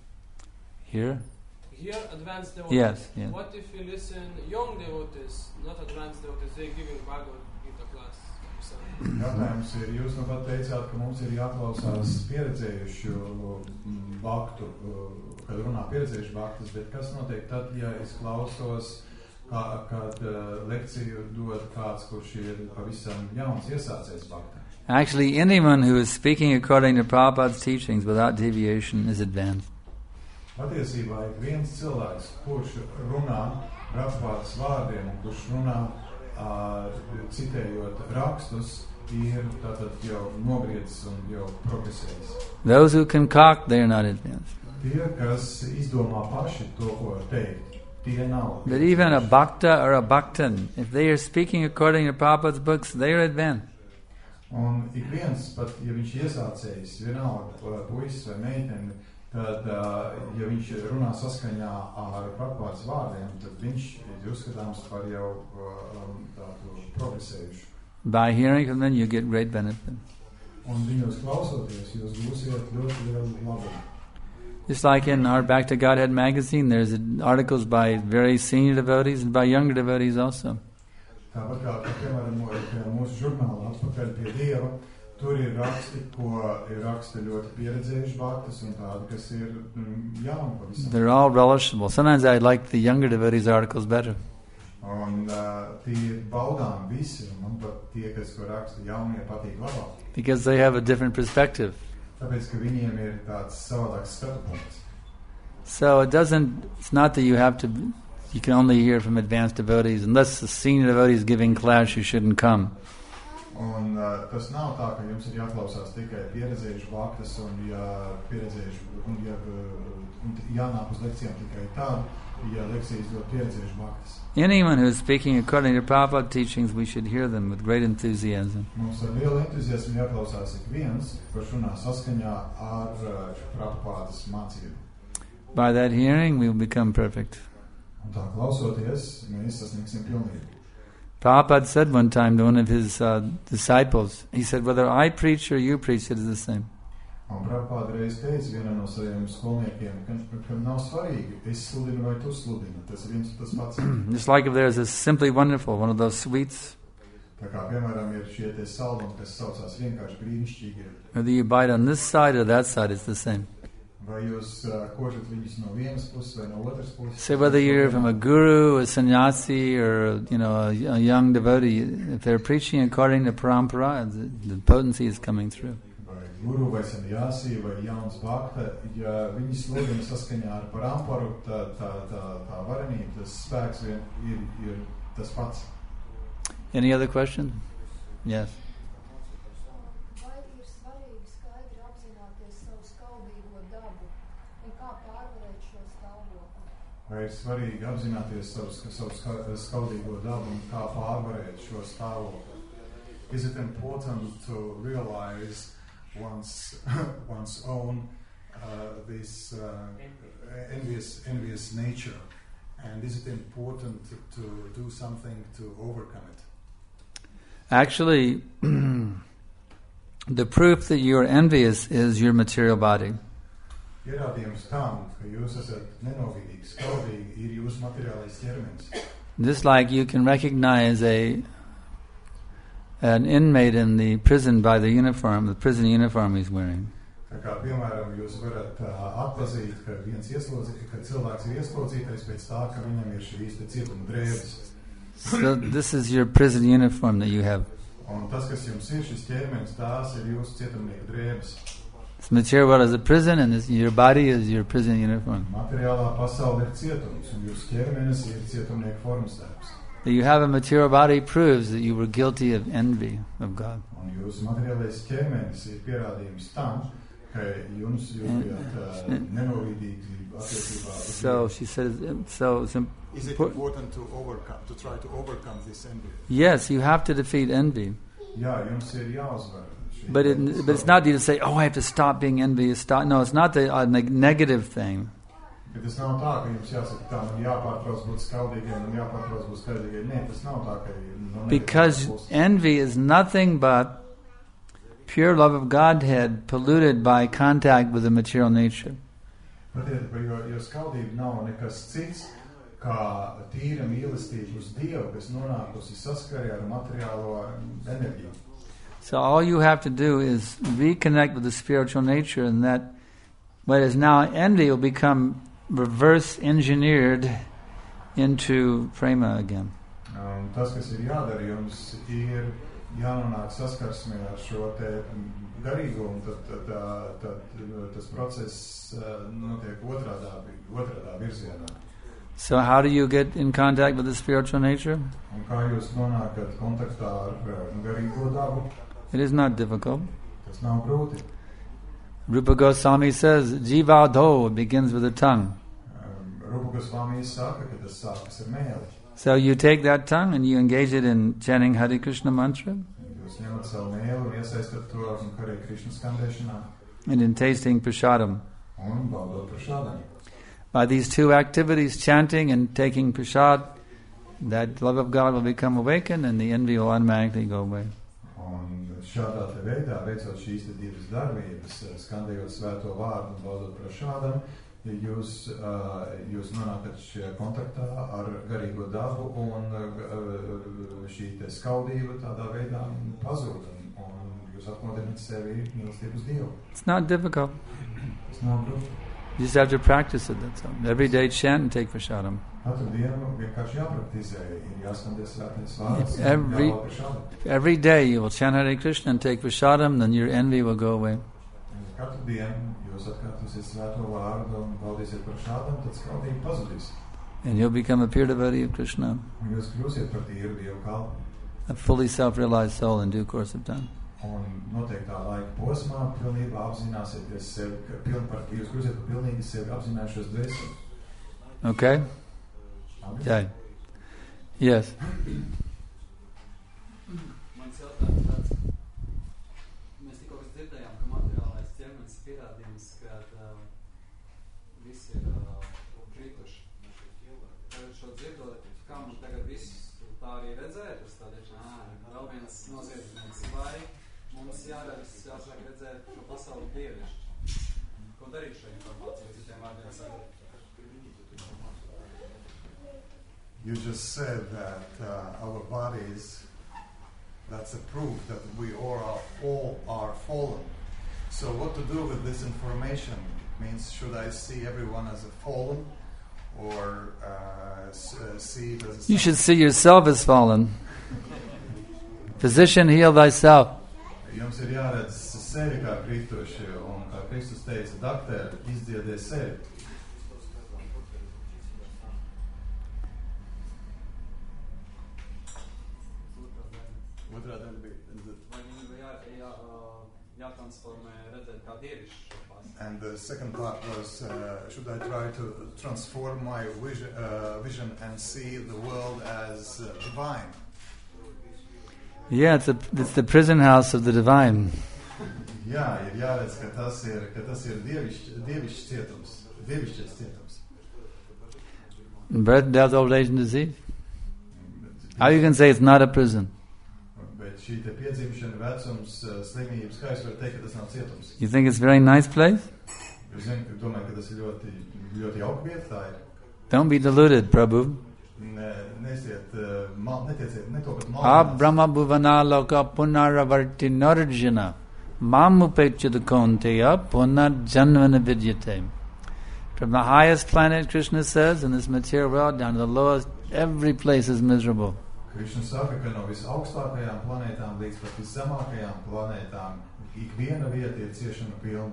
Here? Here, advanced devotees. Yes, yes. What if we listen young devotees, not advanced devotees, they're giving Bhagavad Gita class? Jautājums ir, jūs nu pat teicāt, ka mums ir jāklausās pieredzējušu bhaktu, kad runā pieredzējuši bhaktas, bet kas notiek tad, ja es klausos, kā, kad uh, lekciju dod kāds, kurš ir pavisam jauns iesācējs bhaktā? Actually, anyone who is speaking according to Prabhupada's teachings without deviation is advanced. Patiesībā ir viens cilvēks, kurš runā Prabhupadas vārdiem, kurš runā uh, citējot rakstus, ir tātad jau nogriezis un jau progresējis. Those who concoct, they are not advanced. Tie, kas izdomā paši to, ko teikt, tie nav. But even a bhakta or a bhaktan, if they are speaking according to Prabhupada's books, they are advanced. Un ik viens, pat ja viņš iesācējis, vienalga puisis vai meiteni, tad, uh, ja viņš runā saskaņā ar Prabhupadas vārdiem, tad viņš ir uzskatāms par jau um, tādu progresējušu. By hearing from them, you get great benefit. Un viņos klausoties, jūs gūsiet ļoti lielu labumu. Just like in our Back to Godhead magazine, there's articles by very senior devotees and by younger devotees also. Tāpat kā, piemēram, mūsu žurnālā Atpakaļ pie Dieva, tur ir raksti, ko ir raksta ļoti pieredzējuši bhaktas un tādi, kas ir jauni pavisam. They're all relishable. Sometimes I like the younger devotees' articles better. Un uh, tie ir baudām visi, un man pat tie, kas ko raksta jaunie, patīk labāk. Because they have a different perspective. Tāpēc, ka viņiem ir tāds savādāks skatu punkts. So it doesn't, it's not that you have to, you can only hear from advanced devotees. Unless the senior devotee is giving class, you shouldn't come. Un uh, tas nav tā, ka jums ir jāklausās tikai pieredzējuši bhaktas un ja pieredzējuši, un ja un jānāk uz lekcijām tikai tādu, ja lekcijas dod pieredzējuši bhaktas. Anyone who is speaking according to Prabhupada teachings, we should hear them with great enthusiasm. Mums ar lielu entuziasmu jāklausās ik viens, kurš runā saskaņā ar uh, Prabhupadas mācību. By that hearing, we will become perfect. Un tā klausoties, mēs sasniegsim pilnību. Prabhupada said one time to one of his uh, disciples, he said, whether I preach or you preach, it is the same. Un Prabhupada reiz teica vienam no saviem skolniekiem, ka, ka nav svarīgi, es sludinu vai tu sludini, tas ir viens un tas pats. Just like if there's a Simply Wonderful, one of those sweets. Tā kā, piemēram, ir šie tie saldumi, kas saucās vienkārši brīnišķīgi. Whether you bite on this side or that side, it's the same. Vai jūs uh, kožat viņus no vienas puses vai no otras puses? So whether you're from a guru, a sannyasi, or you know a, a young devotee, if they're preaching according to parampara, the, the potency is coming through. Vai guru, vai sannyasi, vai jauns bhakta, ja viņi sludina saskaņā ar paramparu, tā, tā, tā, tā varenība, tas spēks vien ir, ir tas pats. Any other question? Yes. Vai ir svarīgi apzināties savu, savu skaudīgo dabu un kā pārvarēt šo stāvokli? Is it important to realize one's, one's own uh, this uh, envious, envious nature? And is it important to, to do something to overcome it? Actually, the proof that you are envious is your material body. Pierādījums tam, ka jūs esat nenovīdīgi, skaudīgi, ir jūsu materiālais ķermenis. Just like you can recognize a an inmate in the prison by the uniform, the prison uniform he's wearing. Tā kā, piemēram, jūs varat uh, atpazīt, ka viens ieslodzītais, ka cilvēks ir ieslodzītais pēc tā, ka viņam ir šīs te cietuma drēbes. So this is your prison uniform that you have. Un tas, kas jums ir šis ķermenis, tās ir jūsu cietumnieku drēbes. This material world is a prison, and this, your body is your prison uniform. Materiālā pasaule ir cietums, un jūsu ķermenis ir cietumnieku formas darbs. That you have a material body proves that you were guilty of envy of God. Un jūsu materiālais ķermenis ir pierādījums tam, ka jums jūs bijāt uh, nenovīdīgi attiecībā uz So she says, so it's imp- Is it important to overcome, to try to overcome this envy? yes, you have to defeat envy. Jā, jums ir jāuzvar. šī But it, but it's not you to say, oh, I have to stop being envious. Stop. No, it's not the uh, neg- negative thing. Bet tas nav tā, ka jums jāsaka tā, man jāpārtrauc būt skaldīgiem, man jāpārtrauc būt skaldīgiem. Nē, tas nav tā, ka... No Because envy is nothing but pure love of Godhead polluted by contact with the material nature. Patiet, jo, jo skaldība nav nekas cits, kā tīra mīlestība uz Dievu, kas nonākusi saskarē ar materiālo enerģiju. So all you have to do is reconnect with the spiritual nature, and that what is now envy will become reverse engineered into prema again. Un tas, kas ir jādara, jums ir jānonāk saskarsmē ar šo te garīgo, un tad, tad, tad, tad tas process notiek otrādā, otrādā virzienā. So how do you get in contact with the spiritual nature? Un kā jūs nonākat kontaktā ar garīgo dabu? It is not difficult. Tas nav grūti. Rupa Goswami says, Jivadho begins with the tongue. Um, Rupa Goswami saka, ka tas sākas ar mēli. So you take that tongue and you engage it in chanting Hare Krishna mantra Jūs ņemat savu mēli un iesaistat to Hare Krishna skandēšanā and in tasting prasadam. un baudot prasadam. By these two activities, chanting and taking prasad, that love of God will become awakened and the envy will automatically go away. Un šādā te veidā, veicot šīs te divas darbības, skandējot svēto vārdu un baudot prasadam, jūs, uh, jūs nonākat šajā kontaktā ar garīgo dabu un uh, šī te skaudība tādā veidā pazūd un, un jūs atmodināt sevi mīlestību uz Dievu. It's not difficult. Tas nav grūti. You just have to practice it. That's all. Every day chant and take prasadam. Katru dienu vienkārši jāpraktizē, ir jāskandē svētais vārds, Every, jābaud prasadam. every day you will chant Hare Krishna and take prasadam, then your envy will go away. Katru dienu jūs atkārtosiet svēto vārdu un baudīsiet prasadam, tad skaudība pazudīs. And you'll become a pure devotee of Krishna, Un jūs kļūsiet par tīru Dievu kalpu. a fully self-realized soul in due course of time. Un noteiktā laika posmā pilnībā apzināsieties sevi, ka piln par, jūs kļūsiet par pilnīgi sevi apzinājušos dvēseli. Okay? Amen. Okay. Yes. Mans jautājums tāds, mēs tikko dzirdējām, ka materiālais ķermenis ir pierādījums, ka uh, visi ir uh, krituši. Tagad šo dzirdot, kā mums tagad viss tā arī redzēt, tas tādēļ, ā, vēl viens noziedznieks, vai mums jāredz, jāsāk redzēt šo pasauli dievišķi. Ko darīt šo informāciju, citiem vārdiem sakot? You just said that uh, our bodies, that's a proof that we all are, all are fallen. So what to do with this information? Means should I see everyone as a fallen or uh, s- uh, see it as a You should see yourself as fallen. Physician, heal thyself. Jums ir jāredz sevi kā krituši, un kā Kristus teica, dakteri, izdziediet sevi. Otrā daļa bija, Vai viņu jā, jā, jātransformē, redzēt kā dievišķi šo pasauli? and the second part was, uh, should I try to transform my vision, uh, vision and see the world as uh, divine? Yeah, it's, a, it's the prison house of the divine. Jā, ir jāredz, ka tas ir, ka tas ir dievišķs, dievišķs cietums, dievišķs cietums. Birth, death, old age, and disease. How you can say it's not a prison? Bet šī te piedzimšana, vecums, slimības, kā jūs varat teikt, ka tas nav cietums? You think it's a very nice place? Jūs zināt, ka domāju, ka tas ir ļoti, ļoti jauka vieta, tā ir. Don't be deluded, Prabhu. Ne, nesiet, uh, mal, netieciet, netopat Ab maldināts. Brahma Bhuvana Loka Punaravarti Narjana Mamupechada Konteya Punar Janvana Vidyate. From the highest planet, Krishna says, in this material world, down to the lowest, every place is miserable. Krišna saka, ka no visaugstākajām planētām līdz pat viszemākajām planētām ikviena vieta ir ciešanu pilna.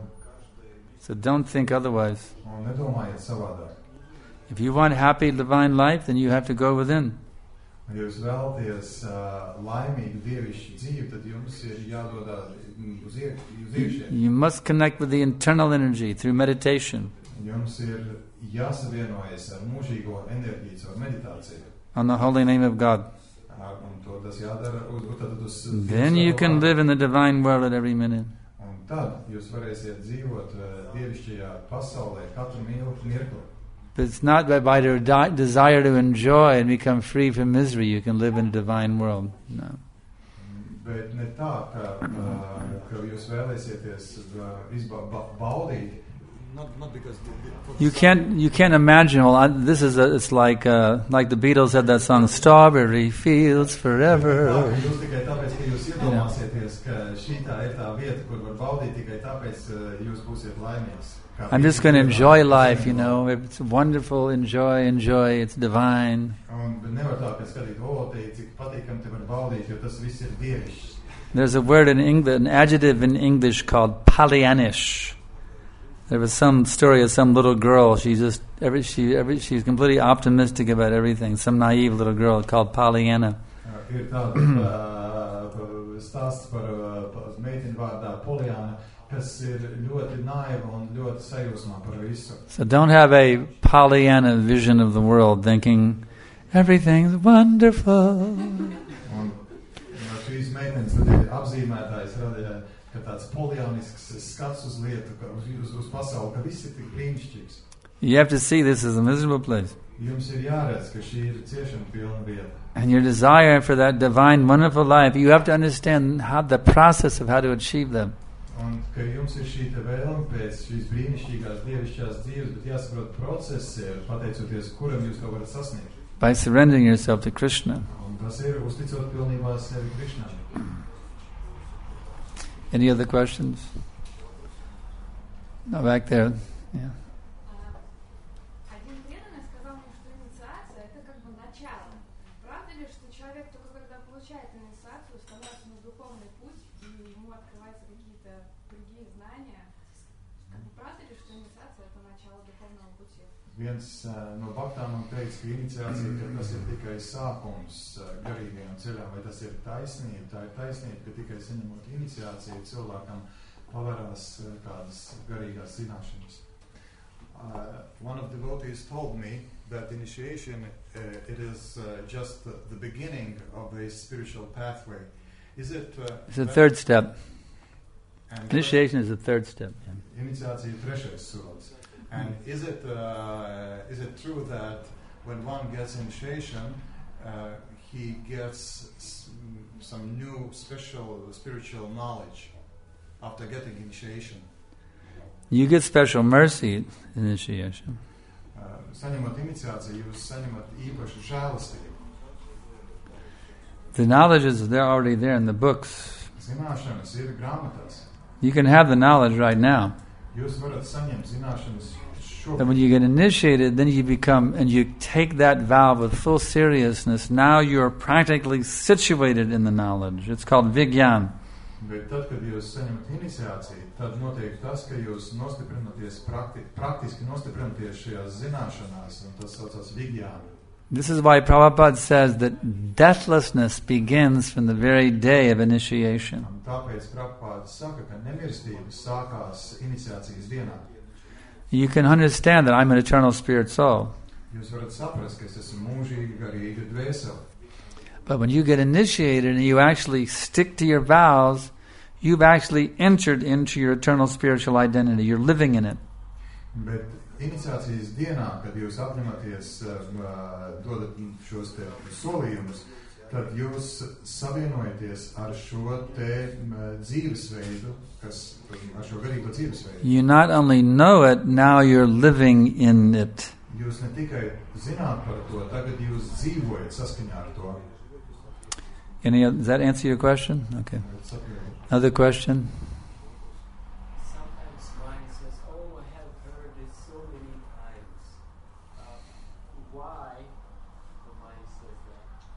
So don't think otherwise. Un nedomājiet savādāk. If you want happy divine life, then you have to go within. Ja jūs vēlaties uh, laimīgu dievišķu dzīvi, tad jums ir jādodā uz iekšienu. You must connect with the internal energy through meditation. Jums ir jāsavienojas ar mūžīgo enerģiju caur meditāciju. On the holy name of God. Un to tas jādara uz, tad uz Then you can live in the divine world at every minute. Un tad jūs varēsiet dzīvot uh, dievišķajā pasaulē katru mirkli. But it's not by, by the di- desire to enjoy and become free from misery you can live in a divine world. No. Bet ne tā, ka, uh, ka jūs vēlēsieties uh, izbaudīt. Not, not because the, the, You can't you can't imagine. Well, I, this is a, it's like uh, like the Beatles had that song "Strawberry Fields Forever." Jūs tikai tāpēc, ka jūs iedomāsieties, ka šī tā ir tā vieta, kur var baudīt tikai tāpēc, jūs būsiet laimīgs. I'm just going to enjoy life, you know. It's wonderful. Enjoy, enjoy. It's divine. Un nevar tā, ka skatīt, o, te cik patīkam te var baudīt, jo tas viss ir dievišķs. There's a word in English, an adjective in English called Pollyannish. There was some story of some little girl. She just every she every she's completely optimistic about everything. Some naive little girl called Pollyanna. Ir tāda stāsts par meiteni vārdā Pollyanna, kas ir ļoti naiva un ļoti sajūsmā par visu. So don't have a Pollyanna vision of the world, thinking everything's wonderful. Un šīs meitenes tad ir apzīmētājs radīja, ka tāds poljānisks skats uz lietu, ka uz, uz pasauli, ka viss ir tik brīnišķīgs. You have to see this as a miserable place. Jums ir jāredz, ka šī ir ciešana pilna vieta. And your desire for that divine, wonderful life, you have to understand how the process of how to achieve them. Un ka jums ir šī te vēlme pēc šīs brīnišķīgās dievišķās dzīves, bet jāsaprot process ir, pateicoties, kuram jūs to varat sasniegt. By surrendering yourself to Krishna. Un tas ir uzticot pilnībā sevi Krišnai. Any other questions? No, back there. Yeah. Один преданный сказал мне, что инициация – это как бы начало. Правда ли, что человек только когда получает инициацию, становится на духовный путь, и ему открываются какие-то другие знания? Правда ли, что инициация – это начало духовного пути? Viens uh, no baktām man teica, ka iniciācija, ka tas ir tikai sākums uh, garīgajam ceļam, vai tas ir taisnība, tā ir taisnība, ka tikai saņemot iniciāciju cilvēkam pavērās uh, kādas garīgās zināšanas. Uh, one of the devotees told me that initiation uh, it is uh, just the, the beginning of a spiritual pathway. Is it? Uh, It's the third step. and Initiation is the third step. Yeah. Iniciācija ir trešais solis. And is it uh, is it true that when one gets initiation, uh, he gets s- some new special spiritual knowledge after getting initiation? You get special mercy initiation. Uh, saņemot iniciāciju, jūs saņemat īpašu žēlastību. The knowledge is there already there in the books. Zināšanas ir grāmatās. You can have the knowledge right now. Jūs varat saņemt zināšanas But when šobrīd. you get initiated, then you become, and you take that vow with full seriousness. Now you're practically situated in the knowledge. It's called Vigyan. Bet tad, kad jūs saņemat iniciāciju, tad notiek tas, ka jūs nostiprināties, prakti, praktiski nostiprināties šajās zināšanās, un tas saucās vigyāni. This is why Prabhupada says that deathlessness begins from the very day of initiation. Un tāpēc Prabhupāda saka, ka nemirstība sākās iniciācijas dienā. You can understand that I'm an eternal spirit soul. Jūs varat saprast, ka es esmu mūžīgi garīga dvēsele. But when you get initiated and you actually stick to your vows, you've actually entered into your eternal spiritual identity. You're living in it. Bet iniciācijas dienā, kad jūs apņematies, uh, dodat šos te solījumus, tad jūs savienojaties ar šo te uh, dzīvesveidu, kas, ar šo garīgo dzīvesveidu. You not only know it, now you're living in it. Jūs ne tikai zināt par to, tagad jūs dzīvojat saskaņā ar to. Any, does that answer your question? Okay. Another question? Sometimes mind says, oh, I have heard it so many times. Uh, why the mind says that?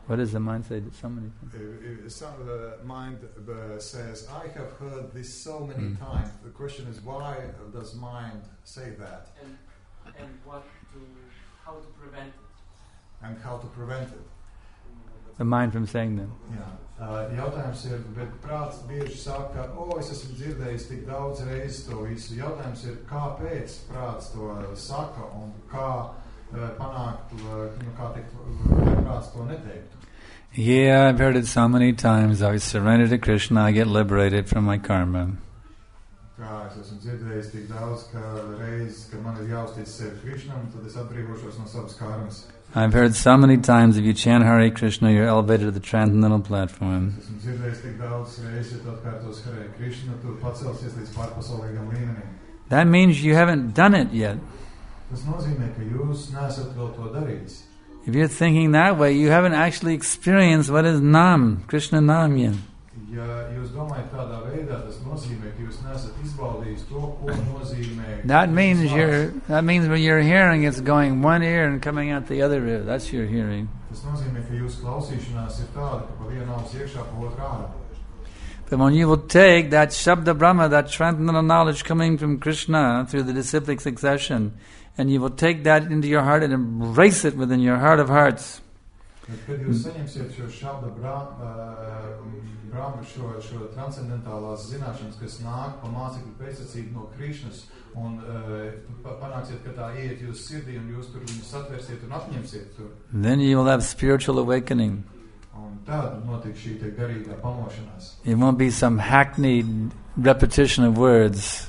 What does the mind say? So many times. Uh, uh, Some uh, mind uh, says, I have heard this so many Mm. times. The question is, why does mind say that? And and what to, how to prevent it. And how to prevent it? The mind from saying them. Jā. Uh, jautājums ir, bet prāts bieži saka, o, es esmu dzirdējis tik daudz reizes to visu. Jautājums ir, kāpēc prāts to saka un kā uh, panākt, uh, nu, kā tikt, lai prāts to neteiktu. Yeah, I've heard it so many times. I surrender to Krishna, I get liberated from my karma. Kā es esmu dzirdējis tik daudz, ka reizes, kad man ir jāuztic sevi Krishnam, tad es atbrīvošos no savas karmas. I've heard so many times if you chant Hare Krishna, you're elevated to the transcendental platform. Es esmu dzirdējis tik daudz reizes, ja tu atkārtos Hare Krishna, tu pacelsies līdz pārpasaulīgam līmenim. That means you haven't done it yet. Tas nozīmē, ka jūs neesat vēl to darījis. If you're thinking that way, you haven't actually experienced what is Nam, Krishna Nam yet. Ja jūs domājat tādā veidā, tas nozīmē, ka jūs neesat izbaudījis to, ko nozīmē. That means you're. That means when you're hearing, it's going one ear and coming out the other ear. That's your hearing. Tas nozīmē, ka jūsu klausīšanās ir tāda, ka pa vienu ausi iekšā, pa otru ārā. But when you will take that Shabda Brahma, that transcendental knowledge coming from Krishna through the disciplic succession, and you will take that into your heart and embrace it within your heart of hearts. Bet, kad jūs saņemsiet šo Shabda Brahma, šo, šo transcendentālās zināšanas, kas nāk pa mācekļu pēctecību no Krishnas, un uh, panāksiet, ka tā iet jūsu sirdī, un jūs tur viņu satvērsiet un apņemsiet tur. Then you will have spiritual awakening. Un tad notiek šī te garīgā pamošanās. It won't be some hackneyed repetition of words.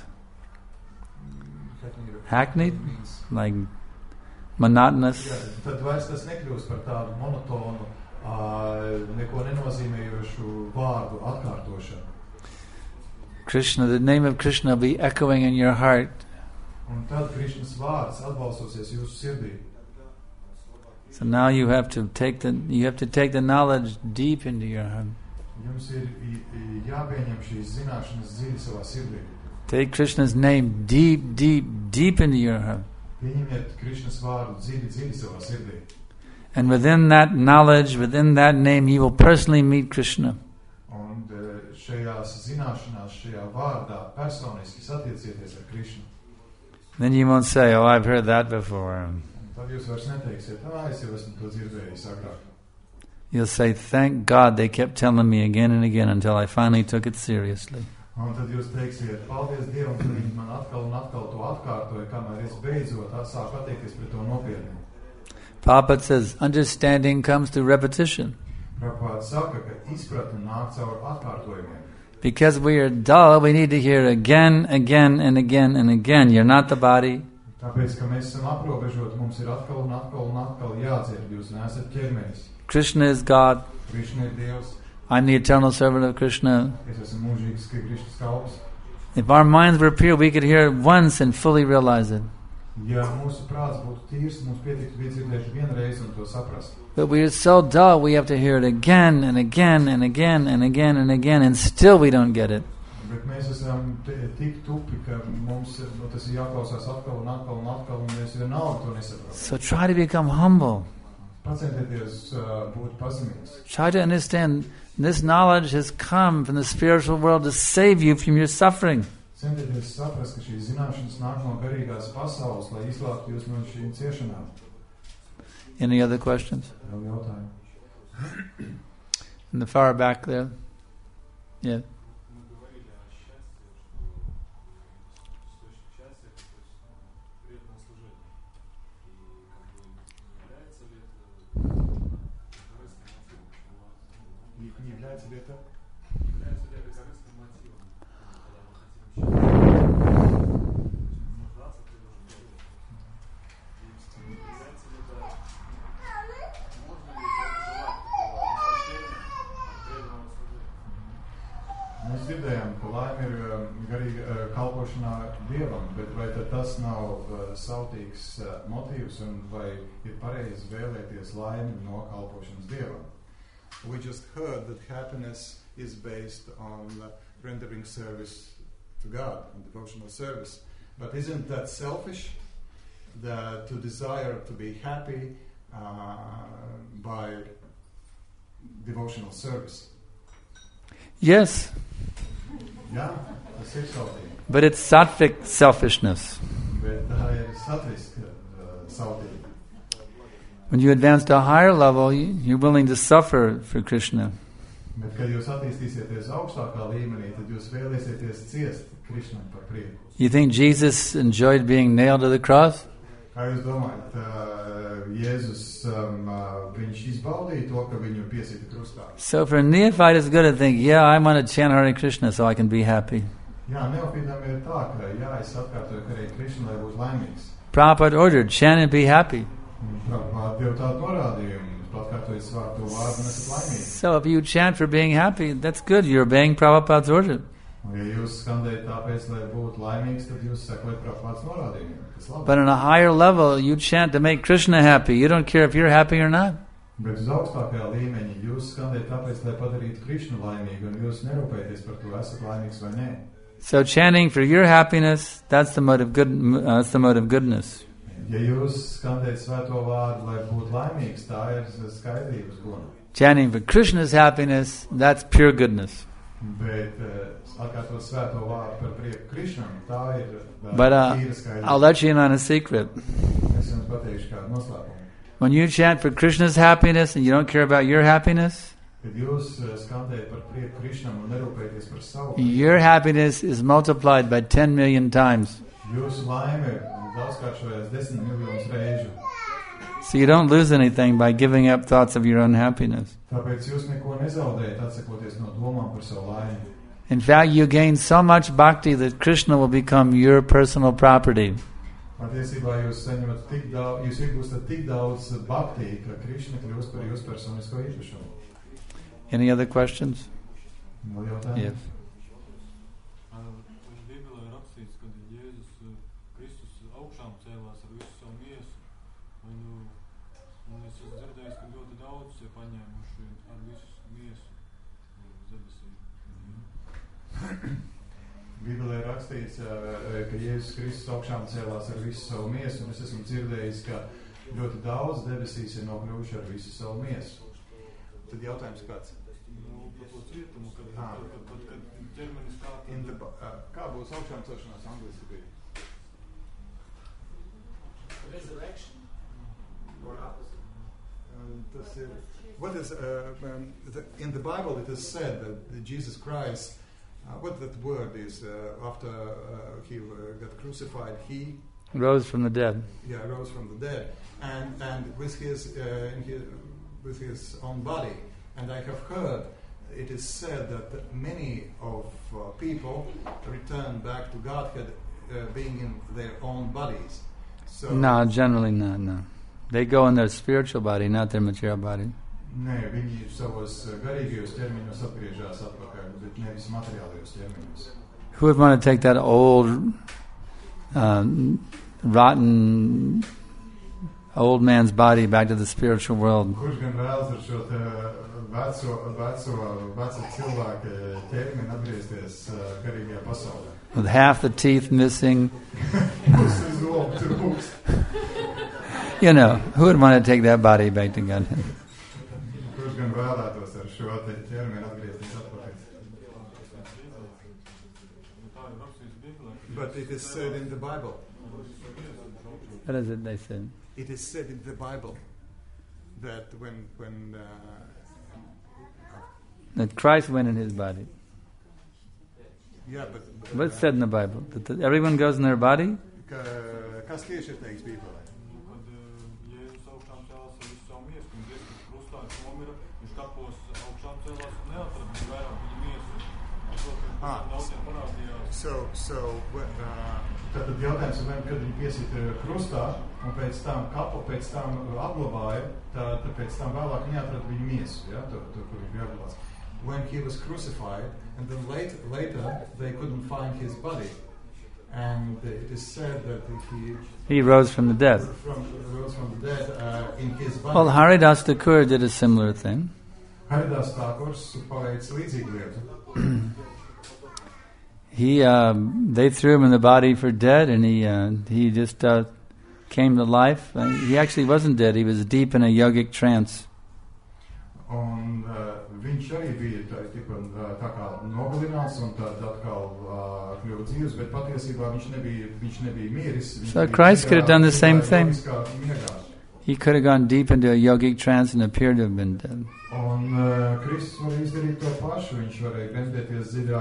Hackneyed? Like monotonous? Jā, tad vairs tas nekļūst par tādu monotonu, uh, neko nenozīmējošu vārdu atkārtošanu. Krishna, the name of Krishna will be echoing in your heart. Un tad Krishnas vārds atbalstosies jūsu sirdī. So now you have to take the you have to take the knowledge deep into your heart. Jums ir jāpieņem šīs zināšanas dziļi savā sirdī. Take Krishna's name deep, deep, deep into your heart. Pieņemiet Krishnas vārdu dziļi, dziļi savā sirdī. And within that knowledge, within that name, you will personally meet Krishna. Un šajās zināšanās, šajā vārdā personiski satiecieties ar Krishnu. Then you won't say, "Oh, I've heard that before." Un tad jūs vairs neteiksiet, ā, es jau esmu to dzirdējis agrāk. You'll say, "Thank God they kept telling me again and again until I finally took it seriously." Un tad jūs teiksiet, paldies Dievam, ka viņi man atkal un atkal to atkārtoja, kamēr es beidzot sāku attiekties pret to nopietni. Prabhupada says, understanding comes through repetition. Prabhupada saka, ka izpratne nāk caur atkārtojumiem. Because we are dull, we need to hear again, again, and again, and again. You're not the body. Tāpēc, ka mēs esam aprobežoti, mums ir atkal un atkal un atkal jādzird, jūs neesat ķermenis. Krishna is God. Krishna ir Dievs. I'm the eternal servant of Krishna. Es esmu mūžīgs Krishnas kalps. If our minds were pure, we could hear it once and fully realize it. Ja mūsu prāts būtu tīrs, mums pietiktu bija dzirdēt vienreiz un to saprast. But we are so dull, we have to hear it again and again and again and again and again, and still we don't get it. Bet mēs esam t- tik tupi, ka mums ir, nu, tas ir jāklausās atkal un atkal un atkal, un mēs vienalga to nesaprotam. So try to become humble. Pacentieties uh, būt pazemīgs. Try to understand this knowledge has come from the spiritual world to save you from your suffering. Centieties saprast, ka šīs zināšanas nāk no garīgās pasaules, lai izglābtu jūs no šīm ciešanām. Any other questions? Vēl jautājumu. In the far back there. Yeah. Не является ли это? Mēs dzirdējām, ka laime ir um, garīga uh, kalpošanā Dievam, bet vai tad tas nav uh, sautīgs uh, motīvs un vai ir pareizi vēlēties laimi no kalpošanas Dievam? We just heard that happiness is based on uh, rendering service to God and devotional service. But isn't that selfish? That to desire to be happy uh, by devotional service. Yes, Jā, tas ir sautība. but it's sattvic selfishness. Bet tā ir satviska uh, sautība. When you advance to a higher level, you- you're willing to suffer for Krishna. Bet, kad jūs attīstīsieties augstākā līmenī, tad jūs vēlēsieties ciest Krišnam par prieku. You think Jesus enjoyed being nailed to the cross? Kā jūs domājat, uh, Jēzus, um, uh, viņš izbaudīja to, ka viņu piesita krustā? So for a neophyte, it's good to think, yeah, I want to chant Hare Krishna so I can be happy. Jā, neopīdām ir tā, ka jā, es atkārtoju Hare Krishna, lai būtu laimīgs. Prabhupada ordered, chant and be happy. Prabhupāda deva tādu norādījumu, atkārtoju svārto vārdu un esat laimīgi. So if you chant for being happy, that's good. You're obeying Prabhupada's order. Un ja jūs skandējat tāpēc, lai būtu laimīgs, tad jūs sekojat Prabhupādas norādījumiem. Tas labi. But on a higher level, you chant to make Krishna happy. You don't care if you're happy or not. Bet uz augstākajā līmeņa jūs skandējat tāpēc, lai padarītu Krišnu laimīgu, un jūs nerūpēties par to, esat laimīgs vai nē. So chanting for your happiness, that's the mode of good. Uh, that's the mode of goodness. Ja jūs skandējat svēto vārdu, lai būtu laimīgs, tā ir skaidrības guna. Chanting for Krishna's happiness, that's pure goodness. Bet uh, atkārtot svēto vārdu par prieku Krišnam, tā ir uh, But uh, tīra skaidrība. I'll let you in on a secret. Es jums pateikšu kādu noslēpumu. When you chant for Krishna's happiness and you don't care about your happiness, Kad jūs uh, skandējat par prieku Krišnam un nerūpēties par savu, your happiness is multiplied by ten million times. jūsu laime daudzkāršojas desmit miljonus reižu. So you don't lose anything by giving up thoughts of your own happiness. Tāpēc jūs neko nezaudējat, atsakoties no domām par savu laimi. In fact, you gain so much bhakti that Krishna will become your personal property. Patiesībā jūs saņemat tik daudz, jūs iegūstat tik daudz bhaktī, ka Krišna kļūst par jūsu personisko īpašumu. Any other questions? Vēl jautājumi? Yes. Bībelē ir rakstīts, ka Jēzus Kristus augšām cēlās ar visu savu miesu, un, un es esmu dzirdējis, ka ļoti daudz ir paņēmuši ar visu miesu debesīm. Bībelē ir rakstīts, ka Jēzus Kristus augšām cēlās ar visu savu miesu, un es esmu dzirdējis, ka ļoti daudz debesīs ir nokļuvuši ar visu savu miesu. Tad jautājums kāds? Nu, par to cietumu, kad, Ah. kad, kad, kad ķermenis kā... In the, uh, kā būs augšām celšanās angliski bija? Resurrection. Or opposite. Um, tas ir, what is, uh, um, the, in the Bible it is said that Jesus Christ, uh, what that word is, uh, after uh, he uh, got crucified, he Rose from the dead. yeah, rose from the dead, and and with his, uh, in his with his own body. And I have heard it is said that many of uh, people return back to Godhead uh, being in their own bodies. So No, generally not, no. They go in their spiritual body, not their material body. Nē, viņi savos uh, garīgajos ķermeņos atgriežas atpakaļ, bet nevis materiālajos ķermeņos. Who would want to take that old, um, rotten, old man's body back to the spiritual world? Kurš gan vēlas ar šo te veco, veco, veco cilvēku ķermeni atgriezties uh, garīgajā pasaulē? With half the teeth missing. Pusi zobu trūkst. You know, who would want to take that body back to God? Kurš gan vēlētos ar šo te ķermeni atgriezties atpakaļ? Tā ir rakstīts Bībelē, ka But it is said in the Bible. What is it they said? It is said in the Bible that when when uh, That Christ went in his body. yeah, but What's said in the Bible? That the, everyone goes in their body? ka, kas tieši ir teiks Bībelē? kad uh, Jēzus augšām cēlās ar visu savu miesu, un Kristus krustā ir nomira, viņš kapos augšām cēlās un neatrada viņa vairāk viņa miesu. Un to, ka Ah. daudziem parādījās. So, so when, uh, tad jautājums ir, kad viņi piesita krustā un pēc tam kapu, pēc tam apglabāja, tad, tad pēc tam vēlāk neatrada viņu miesu, ja, to, to, kur viņš bija apglabāts. When he was crucified, and then later, later they couldn't find his body. And it is said that he He rose from the dead. from, rose from the dead uh, in his body. Well, Haridas Thakur did a similar thing. Haridas Thakurs paveic līdzīgu lietu. He, uh, they threw him in the body for dead, and he, uh, he just uh, came to life. Uh, he actually wasn't dead; he was deep in a yogic trance. Un uh, viņš arī bija tā, tipa, tā kā nogalināts un tad atkal uh, kļuva dzīvs, bet patiesībā viņš nebija, viņš nebija miris. Viņš So bija Christ could have done the same thing. miegā. He could have gone deep into a yogic trance and appeared to have been dead. Un uh, Kristus varēja izdarīt to pašu. Viņš varēja gremdēties dziļā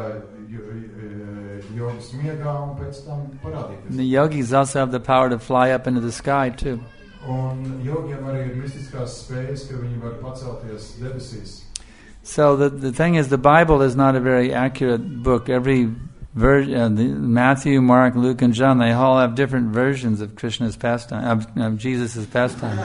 jogas miegā un pēc tam parādīties. And the yogis also have the power to fly up into the sky too. Un jogiem arī ir mistiskās spējas, ka viņi var pacelties debesīs. So the the thing is, the Bible is not a very accurate book. Every ver- uh, the, Matthew, Mark, Luke, and John, they all have different versions of Krishna's pastime, of, of Jesus' pastime.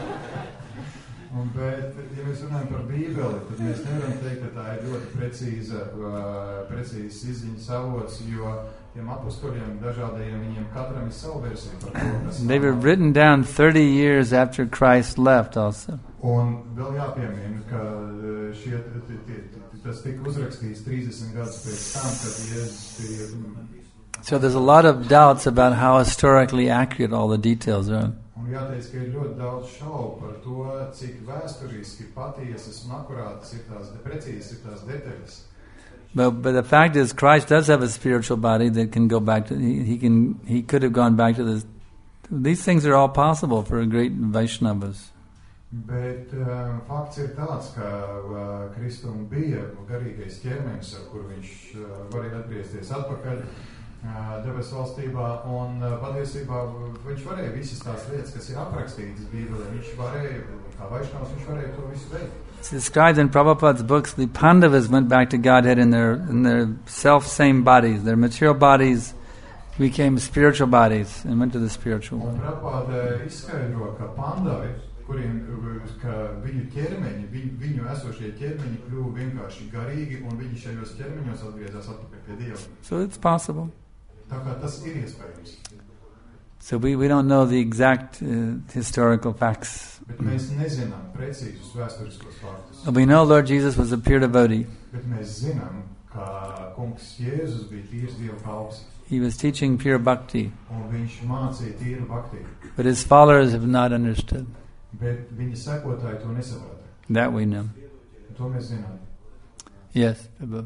Un, bet, ja mēs runājam par Bībeli, tad mēs nevaram teikt, ka tā ir ļoti precīza, uh, precīzs izziņas avots, jo tiem apustuļiem dažādajiem viņiem katram ir savu versiju par to, kas They were written down thirty years after Christ left also. Un vēl jāpiemina, ka uh, šie, t, t, t, tas tika uzrakstīts trīsdesmit gadus pēc tam, kad Jēzus bija. So there's a lot of doubts about how historically accurate all the details are. Un jāteic, ka ir ļoti daudz šaubu par to, cik vēsturiski patiesas un akurātas ir tās, precīzas ir tās detaļas. But but the fact is, Christ does have a spiritual body that can go back to. He, he can. He could have gone back to this. These things are all possible for a great Vaishnavas. Bet uh, fakts ir tāds, ka uh, Kristum bija garīgais ķermenis, ar kur viņš uh, varēja atgriezties atpakaļ uh, debesu valstībā, un uh, patiesībā viņš varēja visas tās lietas, kas ir aprakstītas Bībelē, viņš varēja, kā Vaišnavs, viņš varēja to visu veikt. It's described in Prabhupada's books. The Pandavas went back to Godhead in their in their self-same bodies. Their material bodies became spiritual bodies and went to the spiritual Un world. Prabhupada izskaidro, ka Pandavi, kuriem ka viņu ķermeņi, viņu, viņu esošie ķermeņi kļuva vienkārši garīgi, un viņi šajos ķermeņos atgriezās atpakaļ pie Dieva. So it's possible. Tā kā tas ir iespējams. So we, we don't know the exact uh, historical facts. Bet mēs nezinām precīzus vēsturiskos faktus. But we know Lord Jesus was a pure devotee. Bet mēs zinām, ka kungs Jēzus bija tīrs Dieva kalps, He was teaching pure bhakti. un viņš mācīja tīru bhakti. But his followers have not understood. Bet viņa sekotāji to nesaprata. That we know. To mēs zinām. Yes, Prabhu.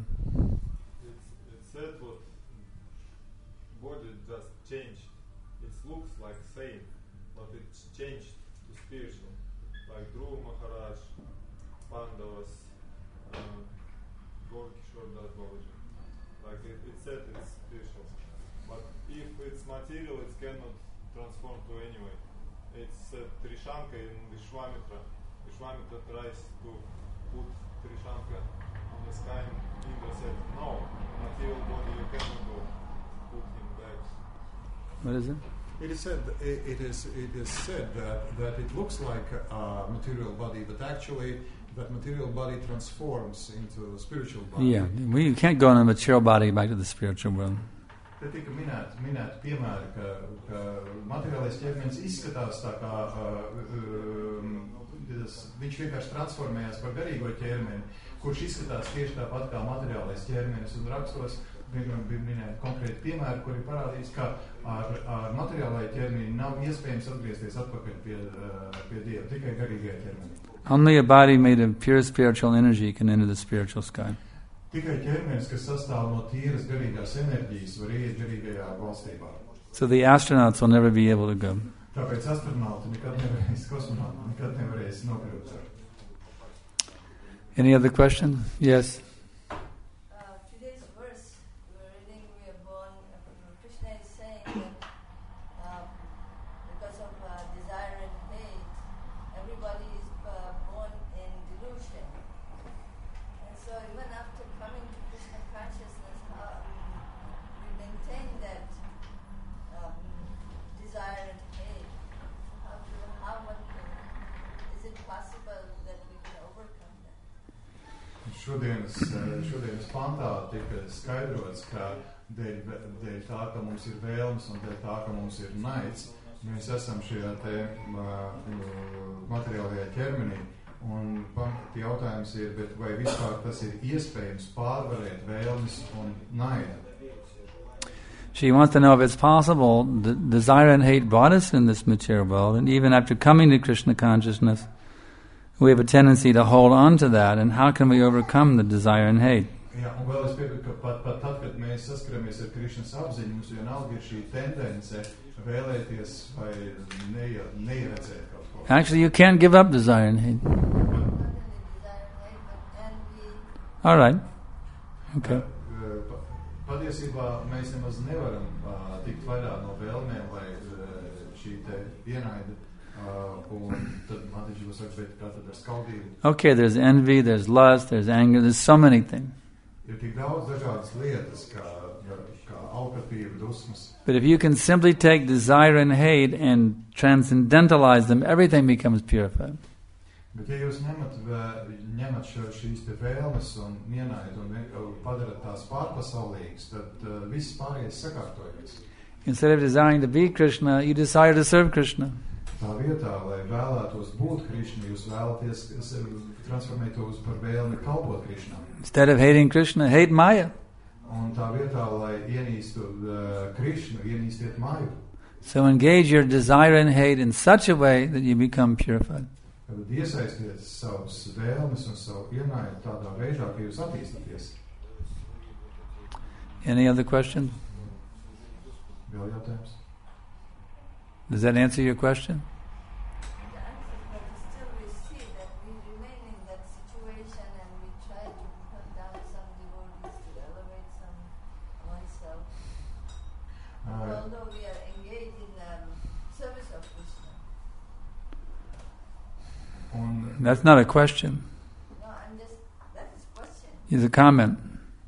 It said what body just changed. It looks like same, but it's changed to spiritual. Like Dhruva Maharaj, Pandavas, um, Gorkishore Das Babaji. Like it, it said it's spiritual. But if it's material, it cannot transform to anyway. It's uh, Trishanka in Vishwamitra. Vishwamitra tries to put Trishanka on the sky, and Indra said, no, material body you cannot go. Put him back. What is it? It is said, it, it is, it is said that, that it looks like a material body, but actually that material body transforms into a spiritual body. Yeah, we can't go in a material body back to the spiritual world. Te tika minēti, minēti piemēri, ka, ka materiālais ķermenis izskatās tā kā uh, um, viņš vienkārši transformējās par garīgo ķermeni, kurš izskatās tieši tāpat kā materiālais ķermenis, un rakstos bija minēti konkrēti piemēri, kuri parādīs, ka ar, ar materiālai ķermeni nav iespējams atgriezties atpakaļ pie, uh, pie Dieva, tikai garīgajā ķermenī. Only a body made of pure spiritual energy can enter the spiritual sky. Tikai ķermenis, kas sastāv no tīras garīgās enerģijas, var iet garīgajā valstībā. So the astronauts will never be able to go. Tāpēc astronauti nekad nevarēs, kosmonauti nekad nevarēs nokļūt ar. Any other question? Yes. Uh, today's verse, we're reading, we are born, uh, Krishna is saying that uh, because of uh, desire and hate, everybody is uh, born in delusion. And so even after coming to Krishna consciousness, how we maintain that um, desire and hate. How to, how one can, is it possible that we can overcome that? Šodienas, šodienas pantā tika skaidrots, ka dēļ, dēļ tā, ka mums ir vēlmes un dēļ tā, ka mums ir naids, mēs esam šajā te uh, materiālajā ķermenī. Un jautājums ir, bet vai vispār tas ir iespējams pārvarēt vēlmes un naidu? She wants to know if it's possible. The desire and hate brought us in this material world, and even after coming to Krishna consciousness, we have a tendency to hold on to that, and how can we overcome the desire and hate? Jā, un vēl es piekrītu, ka pat, pat tad, kad mēs saskaramies ar Krišnas apziņu, mums vienalga ir šī tendence vēlēties vai neie, neieredzēt kaut ko. Actually, you can't give up desire and hate. All right. Okay. Pa, patiesībā mēs nemaz nevaram uh, tikt vaļā no vēlmēm vai uh, šī te ienaida. Uh, un tad man taču jūs saka, bet kā tad ar skaudību? Okay, there's envy, there's lust, there's anger, there's so many things. Ir tik daudz dažādas lietas, kā, kā alkatība, dusmas. But if you can simply take desire and hate and transcendentalize them, everything becomes purified. Bet ja jūs ņemat, ņemat šo, šīs te vēlmes un ienaidu un padarat tās pārpasaulīgas, tad uh, viss pārējais sakārtojas. Instead of desiring to be Krishna, you desire to serve Krishna. Tā vietā, lai vēlētos būt Krišna, jūs vēlaties transformēt tos par vēlmi kalpot Krišnam. Instead of hating Krishna, hate Maya. Un tā vietā, lai ienīstu uh, Krišnu, ienīstiet Maju. So engage your desire and hate in such a way that you become purified. Tad iesaistiet savus vēlmes un savu ienaidu tādā veidā, ka jūs attīstaties. Any other questions? Vēl jautājums? Does that answer your question? The answer, but still we see that we remain in that situation and we try to put down some devotees to elevate some oneself. Uh, Although we are engaged in um, service of Krishna. un, That's not a question. No, I'm just, that is question. It's a comment.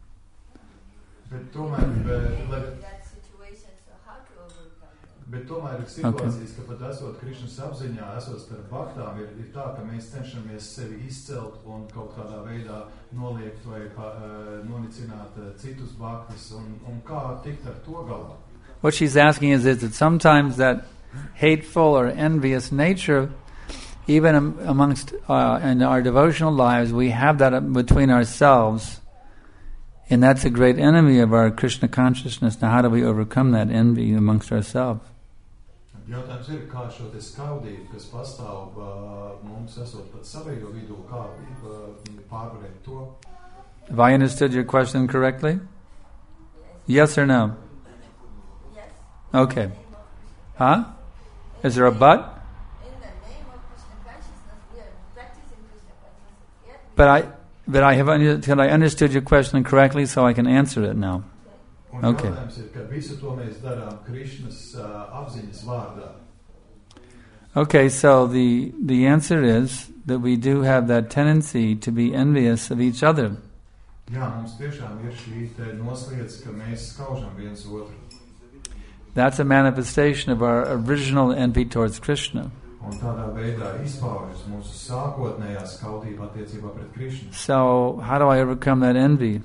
bet tomēr, bet, lai, In that situation, so how to overcome that? bet tomēr ir situācijas, ka pat esot Krišnas apziņā, esot starp baktām, ir, ir tā, ka mēs cenšamies sevi izcelt un kaut kādā veidā noliegt vai pa, uh, nonicināt uh, citus baktus, un, un kā tikt ar to galā. What she's asking is, is that sometimes that hateful or envious nature, even am, amongst uh, in our devotional lives, we have that between ourselves, and that's a great enemy of our Krishna consciousness. Now, how do we overcome that envy amongst ourselves? Jautājums ir, kā šo te skaudību, kas pastāv uh, mums esot pat savējo vidū, kā uh, pārvarēt to. Have I understood your question correctly? Yes or no? Yes. Okay. Huh? Is there a but? In the name of Krishna consciousness, we are practicing Krishna consciousness. Yet we But I, but I have under, have I understood your question correctly, so I can answer it now. Un Okay. jautājums ir, ka visu to mēs darām Krišnas uh, apziņas vārdā. Okay, so the the answer is that we do have that tendency to be envious of each other. Jā, mums tiešām ir šī te nosliedz, ka mēs skaužam viens otru. That's a manifestation of our original envy towards Krishna. Un tādā veidā izpaužas mūsu sākotnējā skaudība attiecībā pret Krišnu. So how do I overcome that envy?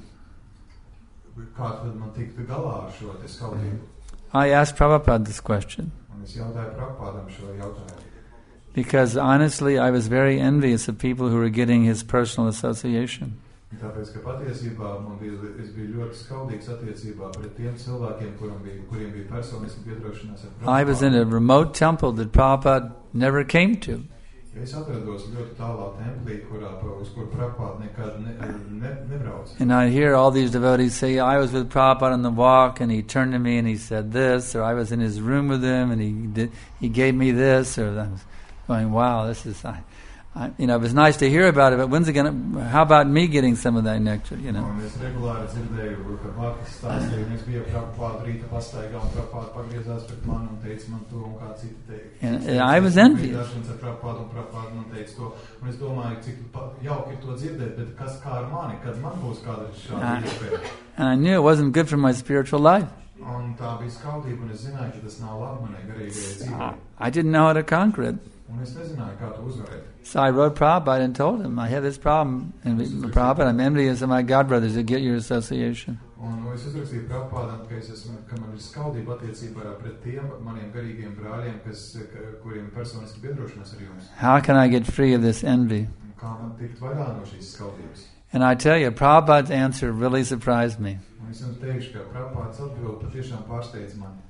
Kā tad man tiktu galā ar šo te skaudību? I asked Prabhupada this question Un es jautāju Prabhupādam šo jautājumu. because honestly I was very envious of people who were getting his personal association. Un tāpēc, ka patiesībā man bija, es biju ļoti skaudīgs attiecībā pret tiem cilvēkiem, kuriem bija, kuriem bija personiski piedrošinās ar I was in a remote temple that Prabhupada never came to. Es atrados ļoti tālā templī, kurā, uz kur Prabhupāda nekad ne, ne, nebrauc. And I hear all these devotees say, I was with Prabhupada on the walk and he turned to me and he said this, or I was in his room with him and he did, he gave me this, or I was going, wow, this is, I, I, you know, it was nice to hear about it, but when's it going to, how about me getting some of that nectar, you know? Un es regulāri dzirdēju, ka Markas stāstīja, un es biju Prabhupāda rīta pastaigā, un Prabhupāda pagriezās pret mani un teica man to, un kā citi teica. And, and I was envious. Ar Prabhupādu, un Prabhupāda man teica to, un es domāju, cik jauki ir to dzirdēt, bet kas kā ar mani, kad man būs kāda šāda iespēja. And I knew it wasn't good for my spiritual life. Un tā bija skaudība, un es zināju, ka tas nav labi manai garīgajai dzīvei. I didn't know how to conquer it. Un es nezināju, kā to uzvarēt. So I wrote Prabhupada and told him, I have this problem. And Prabhupada, I'm envious of my godbrothers that get your association. Un es uzrakstīju Prabhupādam, ka, es esmu, ka man ir skaudība attiecībā pret tiem maniem garīgiem brāļiem, kas, kuriem personiski biedrošanās ar jums. How can I get free of this envy? Un kā man tikt vaļā no šīs skaudības? And I tell you, Prabhupada's answer really surprised me. Un es jums teikšu, ka Prabhupāds atbild patiešām pārsteidz mani.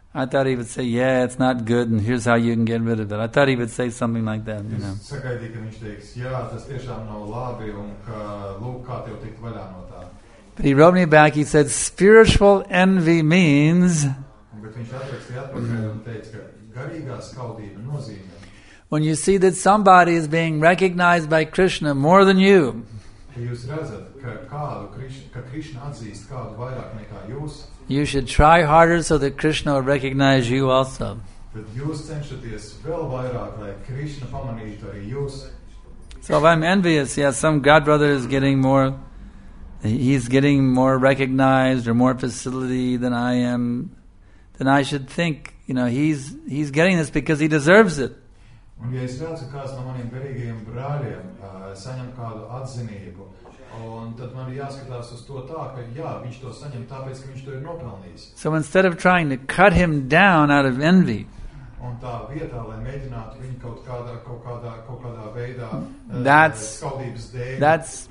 I thought he would say, yeah, it's not good, and here's how you can get rid of it. I thought he would say something like that, you know. Es sagaidīju, ka viņš teiks, jā, tas tiešām nav labi, un ka, lūk, kā tev tikt vaļā no tā. But he wrote me back, he said, spiritual envy means Bet viņš atrakstīja atpakaļ un teica, ka garīgā skaudība nozīmē, when you see that somebody is being recognized by Krishna more than you, ka jūs redzat, ka kādu Krišna, ka Krišna atzīst kādu vairāk nekā jūs, you should try harder so that Krishna will recognize you also. tad jūs cenšaties vēl vairāk, lai Krišna pamanītu arī jūs. So if I'm envious, yeah, some God brother is getting more, he's getting more recognized or more facility than I am, then I should think, you know, he's he's getting this because he deserves it. Un ja es redzu, kāds no maniem garīgajiem brāļiem uh, saņem kādu atzinību, un tad man ir jāskatās uz to tā, ka jā, viņš to saņem tāpēc, ka viņš to ir nopelnījis. So instead of trying to cut him down out of envy, Un tā vietā, lai mēģinātu viņu kaut kādā, kaut kādā, kaut kādā veidā uh, That's- skaudības dēļ that's-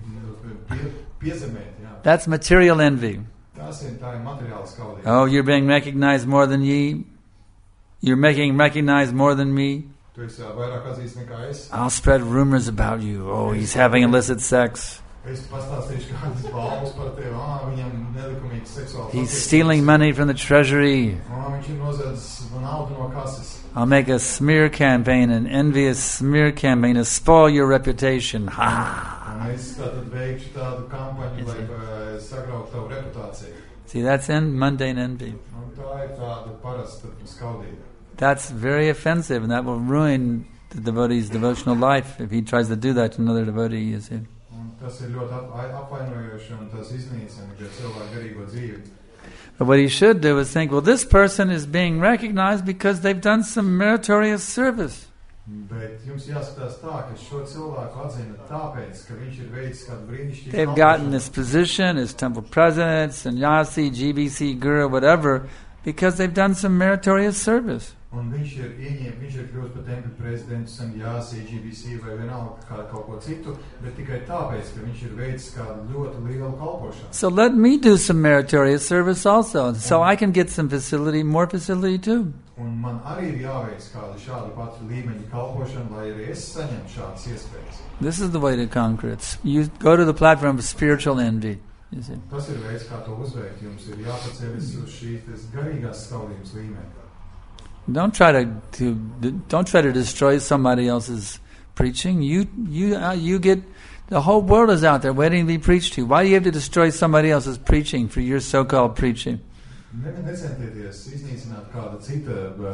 pie, piezemēt, jā. that's material envy. Tas ir tā ir materiāla skaudība. Oh, you're being recognized more than ye. You're making recognized more than me. Tu esi jā, vairāk atzīst nekā es. I'll spread rumors about you. Oh, he's having illicit sex. Es pastāstīšu kādas baumas par tevi. Ah, viņam nelikumīgs seksuāls He's attiecības. stealing money from the treasury. Ah, viņš ir nozadzis naudu no kases. I'll make a smear campaign, an envious smear campaign to spoil your reputation. Ha! Un es tātad veikšu tādu kampaņu, lai uh, sagrautu tavu reputāciju. See, that's en- mundane envy. Un tā ir tāda parasta skaudība. That's very offensive, and that will ruin the devotee's devotional life if he tries to do that to another devotee, you see. Un tas ir ļoti ap, apvainojoši, un tas iznīcina cilvēku garīgo dzīvi. But what he should do is think, well, this person is being recognized because they've done some meritorious service. Bet jums jāskatās tā, ka šo cilvēku atzina tāpēc, ka viņš ir veicis kādu brīnišķīgu They've gotten kalpošanu. this position as temple president, sannyasi, G B C guru, whatever, because they've done some meritorious service. Un viņš ir ieņēmis, viņš ir kļūst par templi prezidentu, sanjāsi, G B C vai vienalga kā kaut ko citu, bet tikai tāpēc, ka viņš ir veicis kādu ļoti lielu kalpošanu. So let me do some meritorious service also, so I can get some facility, more facility too. Un man arī ir jāveic kādu šādu patu līmeņu kalpošanu, lai arī es saņemtu šādas iespējas. This is the way to conquer it. You go to the platform of spiritual envy. You see. Tas ir veids, kā to uzveikt. Jums ir jāpaceļas uz šīs garīgās skaudības līmeni. Don't try to, to don't try to destroy somebody else's preaching. You you uh, you get the whole world is out there waiting to be preached to. Why do you have to destroy somebody else's preaching for your so-called preaching? Ne, necentieties iznīcināt kāda cita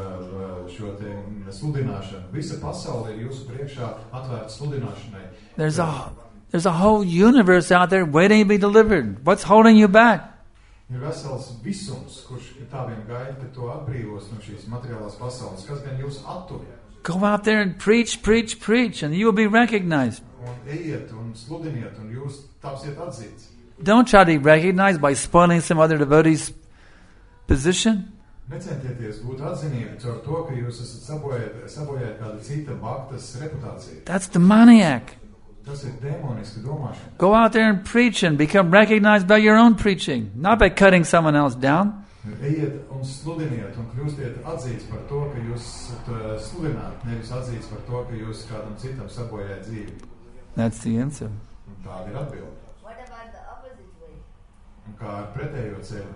uh, šo te sludināšanu. Visa pasaule ir jūsu priekšā atvērta sludināšanai. There's a there's a whole universe out there waiting to be delivered. What's holding you back? Ir vesels visums, kurš tā vien gaida, ka to atbrīvos no šīs materiālās pasaules. Kas gan jūs attur? Go out there and preach, preach, preach, and you will be recognized. Un ejiet un sludiniet, un jūs tapsiet atzīts. Don't try to be recognized by spoiling some other devotee's position. Necentieties būt atzinīgi caur to, ka jūs esat sabojājat, sabojājat kādu cita baktas reputāciju. That's demoniac. Tas ir demoniski domāšana. Go out there and preach and become recognized by your own preaching, not by cutting someone else down. Ejiet un sludiniet un kļūstiet atzīts par to, ka jūs sludināt, nevis atzīts par to, ka jūs kādam citam sabojājat dzīvi. That's the answer. Un tāda ir atbilde. What about the opposite way? Un kā ar pretējo ceļu?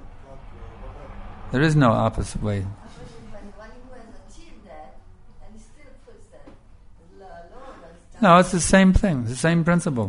There is no opposite way. When one who has achieved that and still puts that low, lower one's No, it's the same thing, the same principle.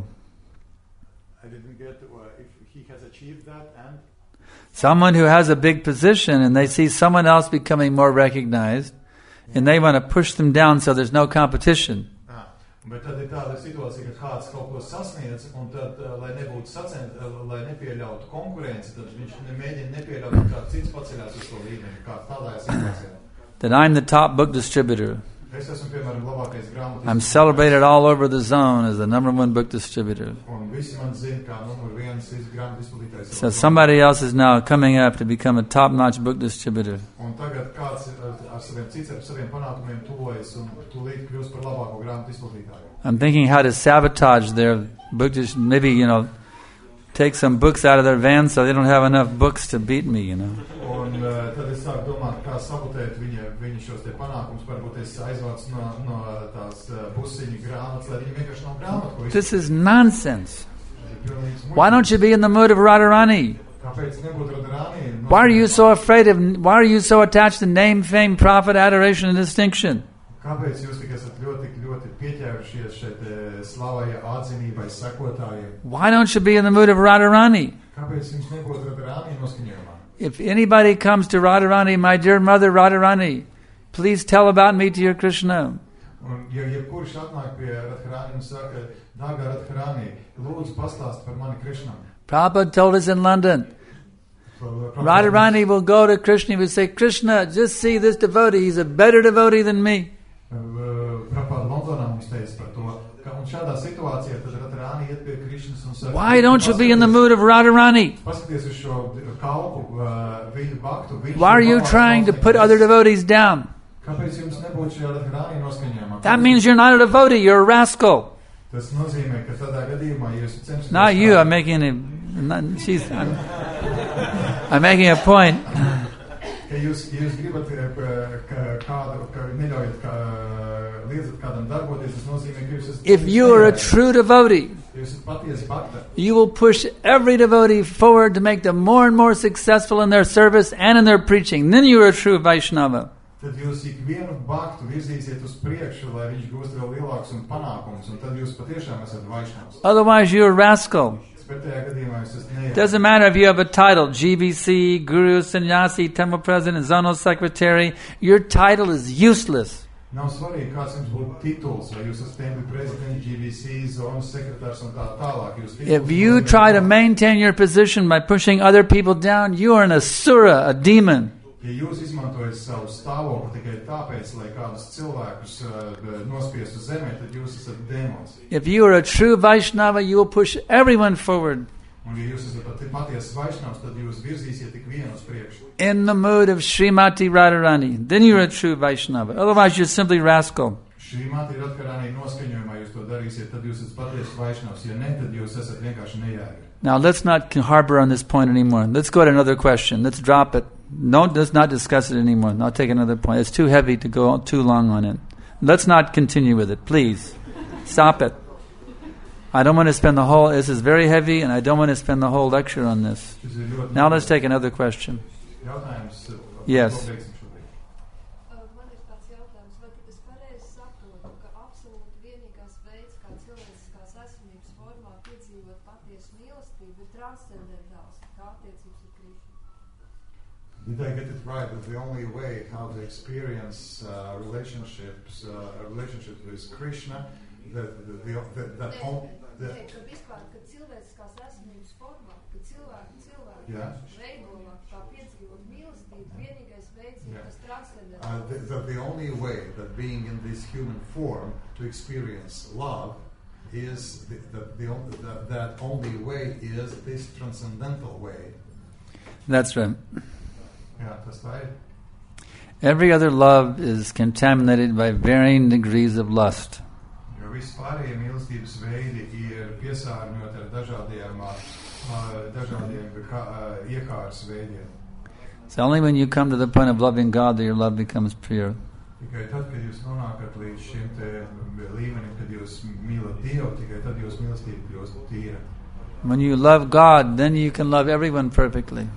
I didn't get uh, if he has achieved that and Someone who has a big position and they see someone else becoming more recognized and they want to push them down so there's no competition. ah, bet tad ir tāda situācija, ka kāds kaut ko sasniedz un tad, uh, lai nebūtu sacent, uh, lai nepieļautu konkurenci, tad viņš mēģina nepieļaut, ka kāds cits paceļās uz to līmeni, kā tādā situācijā. That I'm the top book distributor. Es esmu, piemēram, labākais grāmatas. I'm celebrated all over the zone as the number one book distributor. Un visi man zina, kā numur viens grāmatas izplatītājs. So somebody else is now coming up to become a top-notch book distributor. Un tagad kāds ar, ar saviem cits, ar saviem panākumiem tuvojas un tūlīt kļūst par labāko grāmatu izplatītāju. I'm thinking how to sabotage their book, dis- maybe, you know, take some books out of their van so they don't have enough books to beat me, you know. Un uh, tad es sāku domāt, kā sabotēt viņa, viņa šos te panākums, varbūt es aizvācu no, no tās uh, busiņu grāmatas, lai viņi vienkārši nav grāmatu, ko This is nonsense. Why don't you be in the mood of Radharani? Kāpēc nebūt Radharani? Why are you so afraid of, why are you so attached to name, fame, profit, adoration, and distinction? Kāpēc jūs tik esat ļoti, ļoti pieķērušies šeit slavai, atzinībai, sekotājiem? Why don't you be in the mood of Radharani? Kāpēc jums nebūtu Radharani noskaņojumā? If anybody comes to Radharani, my dear mother Radharani, please tell about me to your Krishna. Un ja jebkurš atnāk pie Radharani un saka, dārgā Radharani, lūdzu pastāst par mani Krishnam. Prabhupada told us in London, Radharani will go to Krishna, he will say, Krishna, just see this devotee, he's a better devotee than me. Why don't you be in the mood of Radharani? Why are you trying to put other devotees down? That means you're not a devotee, you're a rascal. Not you, I'm making a, not, she's, I'm, I'm making a point. If you are a true devotee, you will push every devotee forward to make them more and more successful in their service and in their preaching. Then you are a true Vaishnava. Tad jūs ikvienu baktu virzīsiet uz priekšu, lai viņš gūst vēl lielākus un panākumus, un tad jūs patiešām esat Vaishnavs. Otherwise you're a rascal. Doesn't matter if you have a title, G V C, Guru, Sannyasi, Temple President, Zonal Secretary, your title is useless. Nav svarīgi, kāds jums būtu tituls, vai jūs esat Temple President, G V C, Zonas sekretārs un tā tālāk. If you try to maintain your position by pushing other people down, you are an asura, a demon. Ja jūs izmantojat savu stāvokli tikai tāpēc, lai kādus cilvēkus uh, nospiestu zemē, tad jūs esat dēmons. If you are a true Vaishnava, you will push everyone forward. Un ja jūs esat patiesas Vaishnavs, tad jūs virzīsiet tik vienu uz priekšu. In the mood of Srimati Radharani, then you are a true Vaishnava. Otherwise you're simply rascal. Srimati Radharani noskaņojumā jūs to darīsiet, tad jūs esat patiesas Vaishnavs. Ja ne, tad jūs esat vienkārši nejēri. Now let's not harbor on this point anymore. Let's go to another question. Let's drop it. No, let's not discuss it anymore. I'll take another point. It's too heavy to go too long on it. Let's not continue with it, please. Stop it. I don't want to spend the whole, this is very heavy, and I don't want to spend the whole lecture on this. Now let's take another question. Yes. Did I get it right that the only way how to experience uh, relationships, uh, a relationship with Krishna, that the, the, the, that all, the, yeah. Uh, the, the, the only way that being in this human form to experience love is the, the, the, only, the, that only way is this transcendental way. That's right. Yeah, that's right. Every other love is contaminated by varying degrees of lust. It's only when you come to the point of loving God that your love becomes pure. When you love God, then you can love everyone perfectly.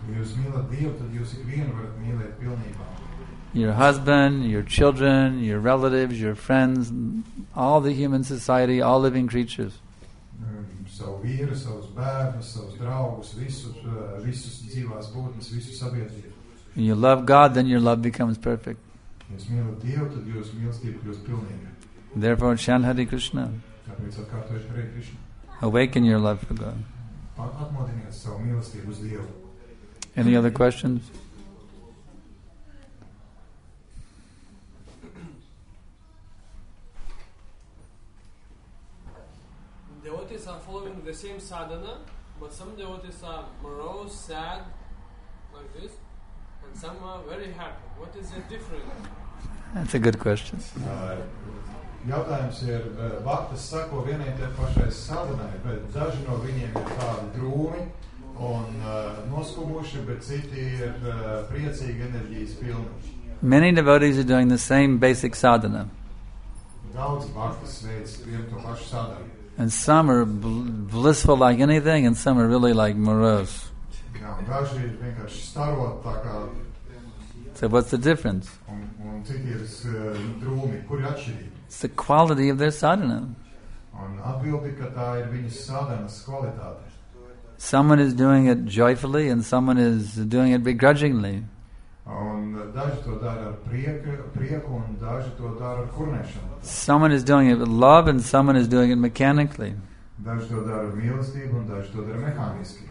Your husband, your children, your relatives, your friends, all the human society, all living creatures. When you love God, then your love becomes perfect. Therefore, chant Hare Krishna. Awaken your love for God. Any other questions? Devotees are following the same sadhana, but some devotees are morose, sad, like this, and some are very happy. What is the difference? That's a good question. Uh, Jautājums ir, uh, vaktas sako vienai te pašai sadunai, bet daži no viņiem ir tādi drūmi un uh, noskubuši, bet citi ir uh, priecīgi, enerģijas pilni. Many devotees are doing the same basic sadhana. Daudz vaktas veids vienu to pašu sadanu. And some are bl- blissful like anything, and some are really like morose. Jā, un daži ir vienkārši starot tā kā, So what's the difference? un, un citi ir uh, drūmi, kur ir atšķirība. It's the quality of their sadhana. Un atbildi, ka tā ir viņas sadanas kvalitāte. Someone is doing it joyfully, and someone is doing it begrudgingly. Un daži to dara ar prieku, prieku un daži to dara ar kurnēšanu. Someone is doing it with love, and someone is doing it mechanically. Daži to dara ar mīlestību un daži to dara mehāniski.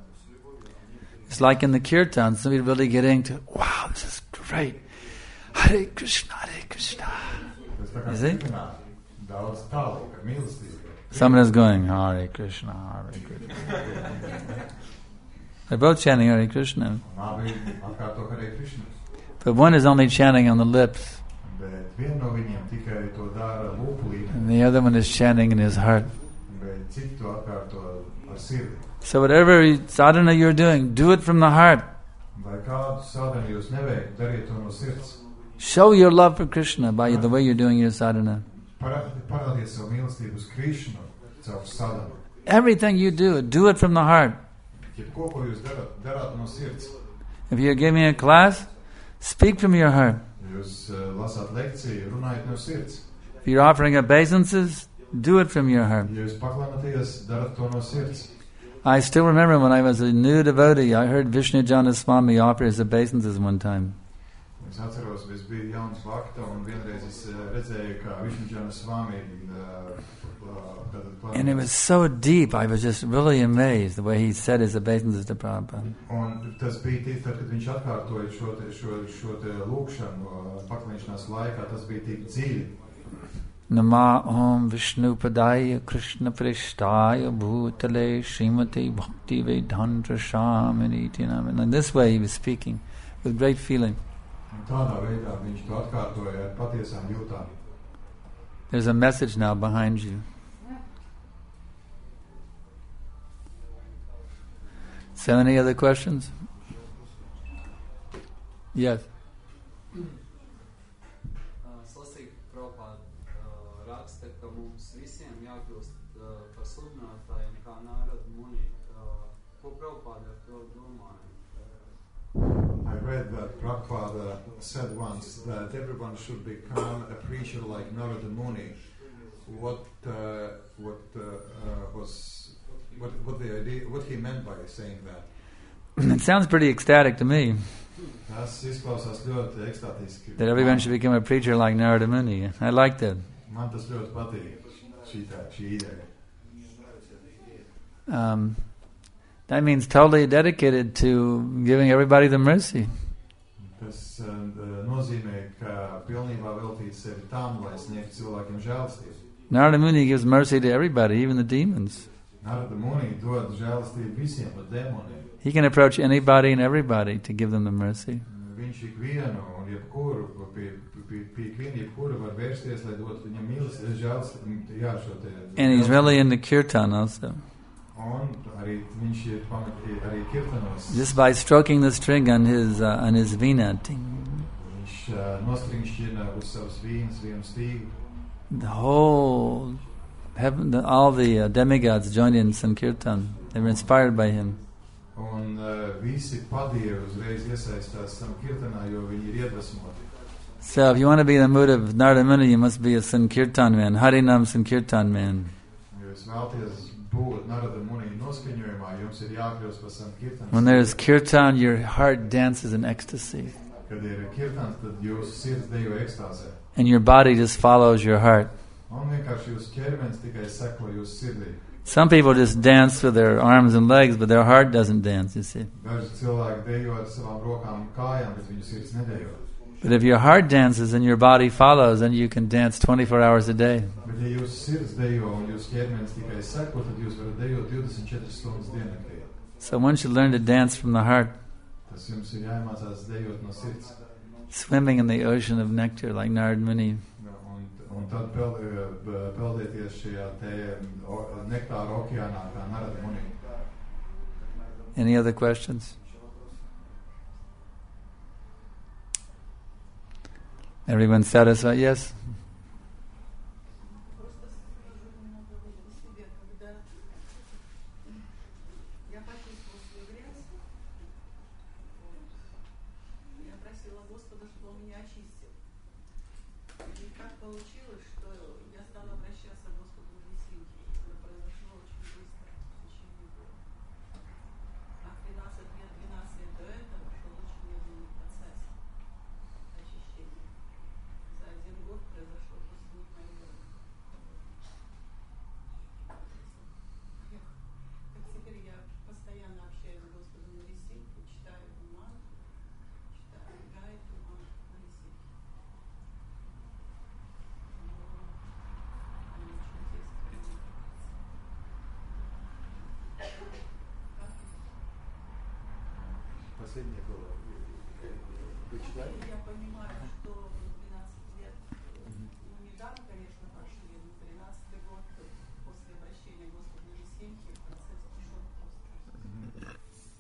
It's like in the kirtan, somebody really getting to, wow, this is great. Hare Krishna, Hare Krishna. Tas tā kā Is it? stiprināt daudz tālāk ar mīlestību. Someone is going, Hare Krishna, Hare Krishna. They're both chanting Hare Krishna. Un abi atkārto Hare Krishna. But one is only chanting on the lips, Bet viena no viņiem tikai to dara lūpu līmenī, and the other one is chanting in his heart. bet citi to atkārto ar sirdi. So whatever sadhana you're doing, do it from the heart. Vai kādu sadanu jūs neveikt, dariet to no sirds. Show your love for Krishna by the way you're doing your sadhana. Parādi- Parādiet savu mīlestību uz Krishnu caur sadanu. Everything you do, do it from the heart. Jebko, ko jūs darat, darāt no sirds. If you're giving a class, speak from your heart. Jūs uh, lasāt lekciju, runājat no sirds. If you're offering obeisances, do it from your heart. Ja jūs paklānaties, darat to no sirds. I still remember when I was a new devotee, I heard Vishnu Jana Swami offer his obeisances one time. Es atceros, es biju jauns vakta, un vienreiz es uh, redzēju, kā Višņuģana Svami uh, uh, And it was so deep, I was just really amazed the way he said his obeisances to Prabhupada. Un tas bija tik, tad, kad viņš atkārtoja šo te, šo, šo te lūkšanu uh, paklānšanās laikā, tas bija tik dziļi. Nama Om Vishnu Padaya Krishna Prishtaya Bhutale Srimati Bhakti Vedanta Shamaniti. And this way he was speaking with great feeling. Un tādā veidā viņš to atkārtoja ar patiesām jūtām. There's a message now behind you. So any other questions? Yes. Slasīt Prabhupāda uh, raksta, ka mums visiem jākļūst uh, par sludinātājiem kā Nārada Muni. Uh, ko Prabhupāda ar to domāja? I read that Prabhupada said once that everyone should become a preacher like Narada Muni. What uh, what uh, uh, was what what the idea? What he meant by saying that? It sounds pretty ecstatic to me Tas izklausās ļoti ekstatiski. that everyone should become a preacher like Narada Muni. I like that. Man tas ļoti patīk. Šī tā, šī ideja. Um, that means totally dedicated to giving everybody the mercy. Tas uh, nozīmē, ka pilnībā veltīt sevi tam, lai sniegtu cilvēkiem žēlastību. Narada Muni gives mercy to everybody, even the demons. Narada Muni dod žēlastību visiem, pat demoniem. He can approach anybody and everybody to give them the mercy. Viņš ikvienu un jebkuru, pie, pie, pie ikvienu jebkuru var vērsties, lai dotu viņam mīlestību, žēlastību, jā, šo te. And he's really into kirtan also. Un arī viņš ir pamatī arī kirtanos. Just by stroking the string on his uh, on his veena, ting, Viņš uh, nostringšķina uz savas vīnas vienu stīgu. the whole heaven, the, all the uh, demigods joined in Sankirtan. They were inspired by him. Un uh, visi padievi uzreiz iesaistās tam kirtanā, jo viņi ir iedvesmoti. So if you want to be in the mood of Narada Muni, you must be a Sankirtan man, Harinam Sankirtan man. Ja jūs vēlaties būt Narada Muni noskaņojumā, jums ir jākļūst par Sankirtanu. When there's kirtan, your heart dances in ecstasy. Kad ir kirtans, tad jūsu sirds dejo ekstāzē. And your body just follows your heart. Un vienkārši jūsu ķermenis tikai seko jūsu sirdī. Some people just dance with their arms and legs, but their heart doesn't dance, you see. Daži cilvēki dejo ar savām rokām un kājām, bet viņu sirds nedejo. But if your heart dances and your body follows, then you can dance twenty-four hours a day. Bet ja jūsu sirds dejo un jūsu ķermenis tikai seko, tad jūs varat dejot divdesmit četras stundas diennaktī. So one should learn to dance from the heart, Tas jums ir jāiemācās dejot no sirds. swimming in the ocean of nectar like Narada Muni. Un, un tad peld, peldēties šajā te nektāra okeānā kā Narada Muni. Any other questions? Everyone satisfied? Yes? Последнее было. Вы читали? Я понимаю, что двенадцать лет, ну, недавно, конечно, прошли, но тринадцатый год после обращения Господа Ресинки процесс пошел просто.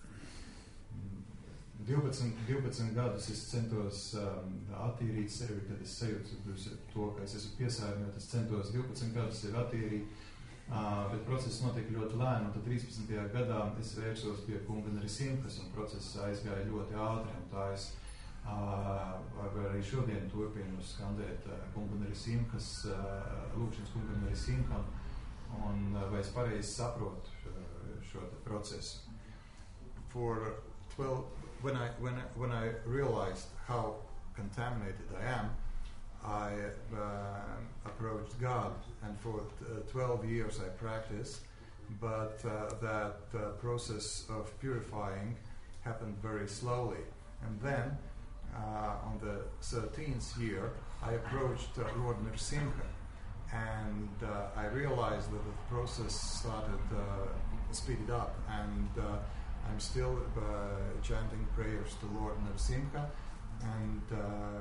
divpadsmit, divpadsmit gadus es centos um, attīrīt sevi, kad es sajūtu to, ka es esmu piesārņots. Es centos divpadsmit gadus sevi attīrīt, uh, bet process notika ļoti lēni, un tad trīspadsmitajā gadā es vērsos pie kunga Narisimhas, un process aizgāja ļoti ātri, un tā es uh, arī šodien turpinu skandēt uh, kunga Narisimhas, uh, lūkšanas kunga Narisimham, un uh, vai es pareizi saprotu uh, šo procesu. For twelve When I when I, when I realized how contaminated I am, I uh, approached God, and for uh, twelve years I practiced. But uh, that uh, process of purifying happened very slowly, and then uh, on the thirteenth year I approached uh, Lord Narasimha, and uh, I realized that the process started uh, speeded up, and uh, I'm still uh, chanting prayers to Lord Narasimha, and uh,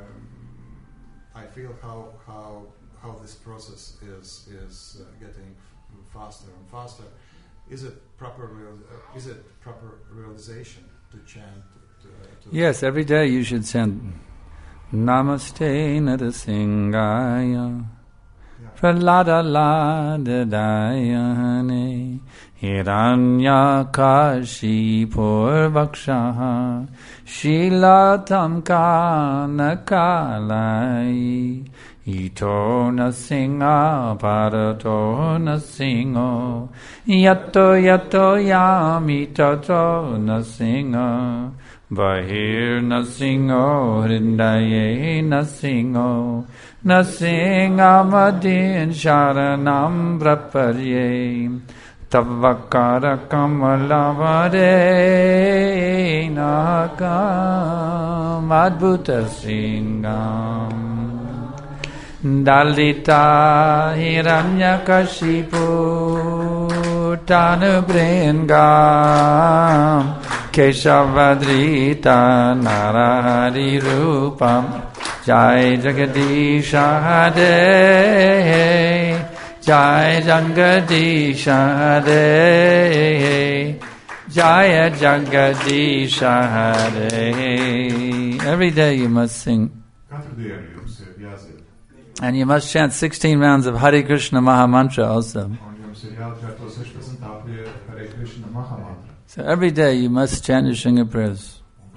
I feel how how how this process is is uh, getting f- faster and faster. Is it proper real, uh, is it proper realization to chant? To, to Yes, every day you should chant Namaste Narasimhaya Pralada Lada Dayane Hiranyakashi Purvakshaha Shilatam Kanakalai Ito Nasinga Parato Nasingo Yato Yato Yami Tato Nasinga Bahir Nasingo Hrindaye Nasingo Nasinga Madin Sharanam Praparye Tavakara Kamalavare Nakam Adbhuta Singam Dalita Hiranyakashipu Tanubringam Keshavadrita Narahari Rupam Jai Jagadisha Hare Jai Jagadisha Hare Jaya Jagadisha Hare. Every day you must sing. And you must chant sixteen rounds of Hare Krishna Maha Mantra also. So every day you must chant your Shringa prayers.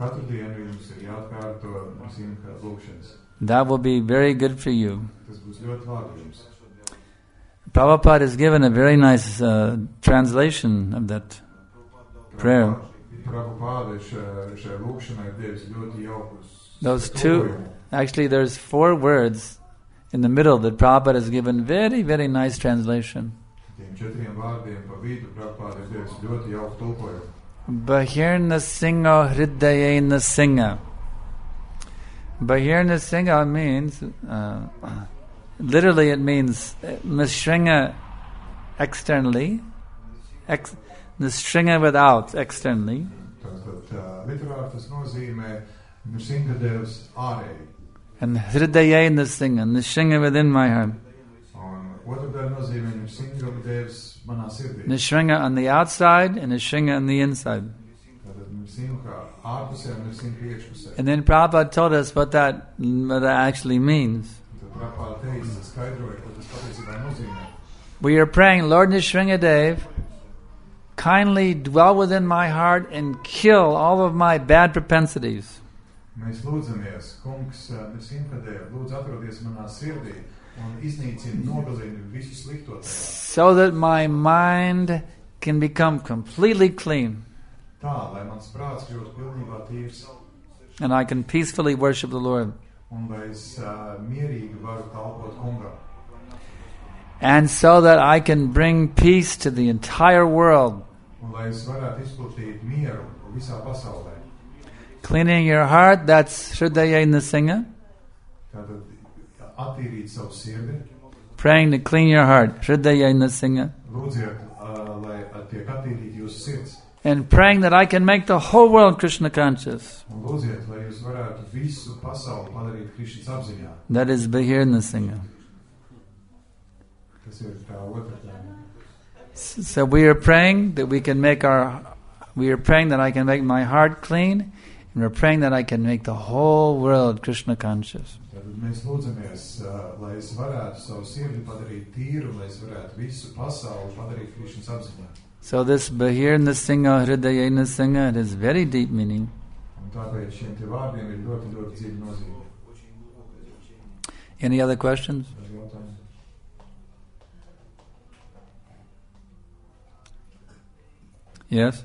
That will be very good for you. Prabhupada has given a very nice uh, translation of that prayer. Those two, actually there's four words in the middle that Prabhupada has given very, very nice translation. Bahirna Singha Hridaye Nasinga. Bahirna Singha means, uh, literally it means Nishringa externally, ex, Nishringa without externally. And Hridaye Nasinga, Nishringa within my heart. manā sirdī. Nrsimha on the outside and Nrsimha on the inside. Tātad Nrsimha ārpusē un Nrsimha iekšpusē. And then Prabhupada told us what that, what that actually means. Tad Prabhupada teica, skaidroja, ko tas patiesībā nozīmē. We are praying, Lord Nrsimhadev, kindly dwell within my heart and kill all of my bad propensities. Mēs lūdzamies, kungs, Nrsimhadev, lūdzu atrodies manā sirdī un iznīcini, nogalini visu slikto tajā. So that my mind can become completely clean. Tā, lai mans prāts kļūtu pilnībā tīrs. And I can peacefully worship the Lord. Un lai es uh, mierīgi varu kalpot kungam. And so that I can bring peace to the entire world. Un lai es varētu izplatīt mieru visā pasaulē. Cleaning your heart, that's Hridaya Nrsimha. Tātad attīrīt savu sirdi. Praying to clean your heart, Hridaya Nrsimha. Lūdziet, uh, lai tiek attīrīt jūsu sirds. And praying that I can make the whole world Krishna conscious. Un lūdziet, lai jūs varētu visu pasauli padarīt Krišnas apziņā. That is Bahir Nrsimha. Tas ir tā otra tēma. So we are praying that we can make our, we are praying that I can make my heart clean, and we're praying that I can make the whole world Krishna conscious. Tad mēs lūdzamies, uh, lai es varētu savu sirdi padarīt tīru, lai es varētu visu pasauli padarīt Krišnas apziņā. So this Bahir Nrsimha, Hridaya Nrsimha, it has very deep meaning. Un tāpēc šiem te vārdiem ir ļoti, ļoti dziļa nozīme. Any other questions? Yes?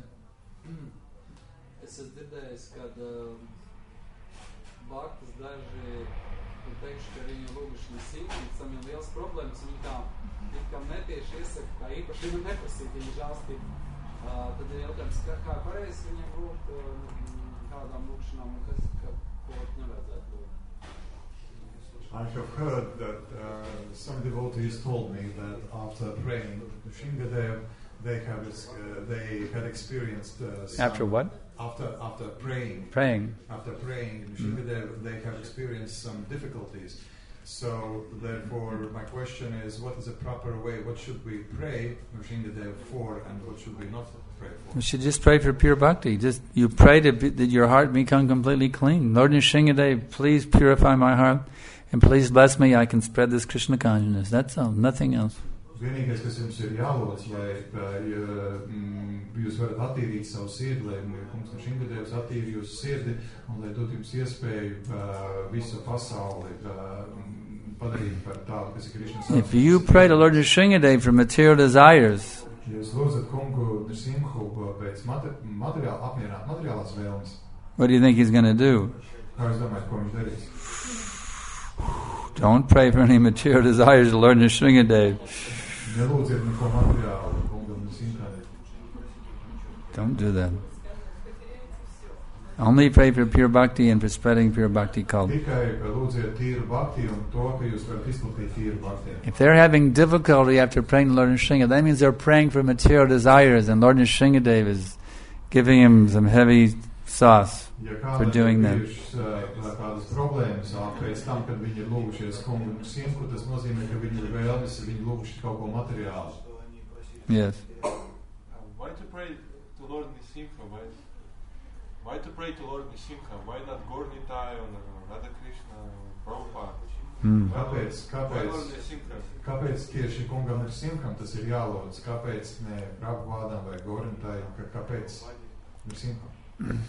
Es esmu dzirdējis, kad uh, bhaktas daži ir teikuši, ka viņi lūguši Nrsimhu, tam ir liels problēmas, viņi tā, it kā netieši iesaka, kā īpaši viņu neprasīt, viņa žālstība. Uh, tad ir jautājums, kā, kā pareizi viņam lūgt, uh, kādām lūkšanām, un kas, ka, ko nevajadzētu lūgt. I have heard that uh, some devotees told me that after praying Nrsimhadev, they have uh, they had experienced uh, some, After what? After after praying. Praying. After praying Nrsimhadev, mm. they have experienced some difficulties. So therefore, my question is, what is a proper way? What should we pray Nrsimhadev for, and what should we not pray for? We should just pray for pure bhakti. Just you pray to be, that your heart become completely clean. Lord Nrsimhadev, please purify my heart, and please bless me. I can spread this Krishna consciousness. That's all. Nothing else. Vienīgais, kas jums ir jālūdz, lai ja, mm, jūs varat attīrīt savu sirdi, lai kungs Nrsimhadevs attīri jūsu sirdi, un lai dot jums iespēju uh, visu pasauli uh, padarīt par tādu, kas ir Krišnas apziņas. If you pray to Lord Nrsimhadev for material desires, ja jūs lūdzat kungu Nrsimhu pēc materiāla, apmierināt materiālās vēlmes, what do you think he's going to do? Kā jūs domājat, ko viņš darīs? Don't pray for any material desires to Lord Nrsimhadev. Nelūdziet neko materiālu kungam Nrsimhadev. Don't do that. Only pray for pure bhakti and for spreading pure bhakti cult. Tikai lūdziet tīru bhakti un to, ka jūs varat izplatīt tīru bhakti. If they're having difficulty after praying to Lord Nrsimhadev, that means they're praying for material desires, and Lord Nrsimhadev is giving him some heavy sauce ja for doing that. Kādas problēmas pēc tam, kad viņi ir lūgušies kungu Nrsimhu, tas nozīmē, ka viņi ir vēlmes, viņi lūguši kaut ko materiālu. Yes. Why to pray to Lord Nrsimha? Why, why to pray to Lord Nrsimha? Why not Gaur Nitai or Radha Krishna or Prabhupada? Mm. Kāpēc, kāpēc, kāpēc tieši kungam Nrsimham tas ir jālūdz? Kāpēc ne Prabhupādam vai Gaur Nitai? Kāpēc Nrsimham?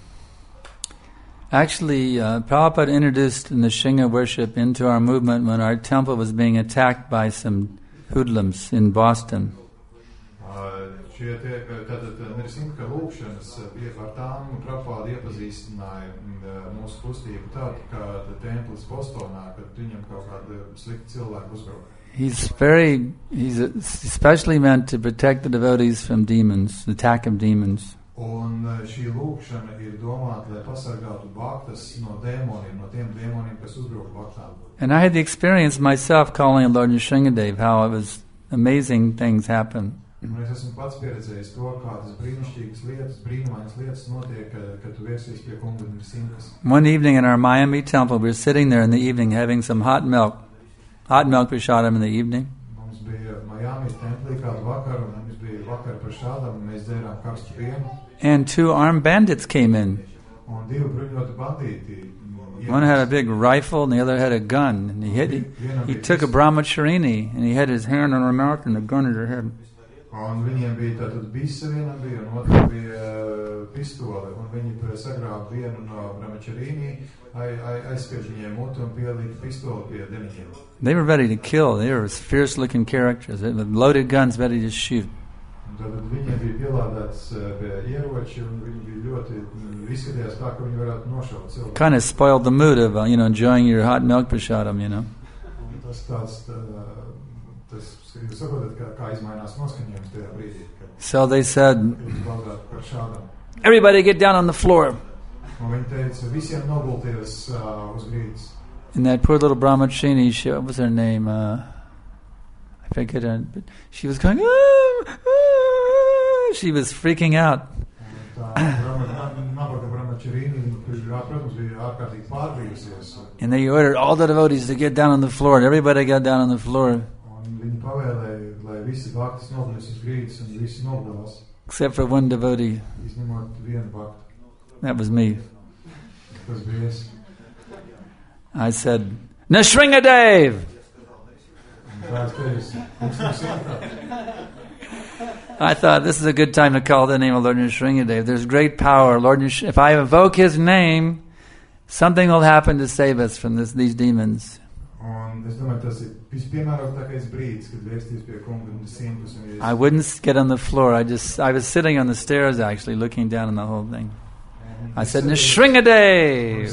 Actually, uh, Prabhupada introduced Nrsimha worship into our movement when our temple was being attacked by some hoodlums in Boston. Šie tie, tātad Nrsimha lūkšanas bija par tām, un Prabhupada iepazīstināja mūsu kustību tādu, kā templis Bostonā, kad viņam kaut kāda slikta cilvēka uzbruka. He's very, he's especially meant to protect the devotees from demons, the attack of demons. Un šī lūkšana ir domāta, lai pasargātu bhaktas no dēmoniem, no tiem dēmoniem, kas uzbruk bhaktām. And I had the experience myself calling on Lord Nrsimhadev, how it was amazing things happen. Un es esmu pats pieredzējis to, kādas brīnišķīgas lietas, brīnumainas lietas notiek, kad tu vērsies pie kunga Nrsimhas. One evening in our Miami temple, we were sitting there in the evening having some hot milk, hot milk prasadam in the evening. Mums bija Jāmīt templī kādu vakaru, un mums bija vakar par šādam, un mēs dzērām karstu pienu. And two armed bandits came in. Un divi bruņoti bandīti. One had a big rifle and the other had a gun. And he hit, he, he took a brahmacharini and he had his hand on her mouth and a gun at her head. Un viņiem bija tātad bisa vienam bija, un otram bija uh, pistole, un viņi sagrāva vienu no brahmacharini, aizspiež viņiem mutu un pielika pistoli pie deniķiem. They were ready to kill. They were fierce looking characters. They had loaded guns ready to shoot. Tātad viņiem bija pielādēts pie ieroči, un viņi bija ļoti, izskatījās tā, ka viņi varētu nošaut cilvēku. Kind of spoiled the mood of, uh, you know, enjoying your hot milk prasadam, you know. Tas tāds, tā, tas, jūs saprotat, kā, kā izmainās noskaņojums tajā brīdī. So they said, everybody get down on the floor. Un viņi teica, visiem nogulties uh, uz grīdas. And that poor little brahmachini, she, what was her name? Uh, I forget her, but she was going, ah, ah, she was freaking out. And they ordered all the devotees to get down on the floor, and everybody got down on the floor. Except for one devotee. That was me. I said, Nrsingadev! I thought this is a good time to call the name of Lord Nrsingadev. There's great power. Lord Nrish- if I invoke his name, something will happen to save us from this, these demons. I wouldn't get on the floor. I just I was sitting on the stairs actually, looking down on the whole thing. I said, Nrsingadev!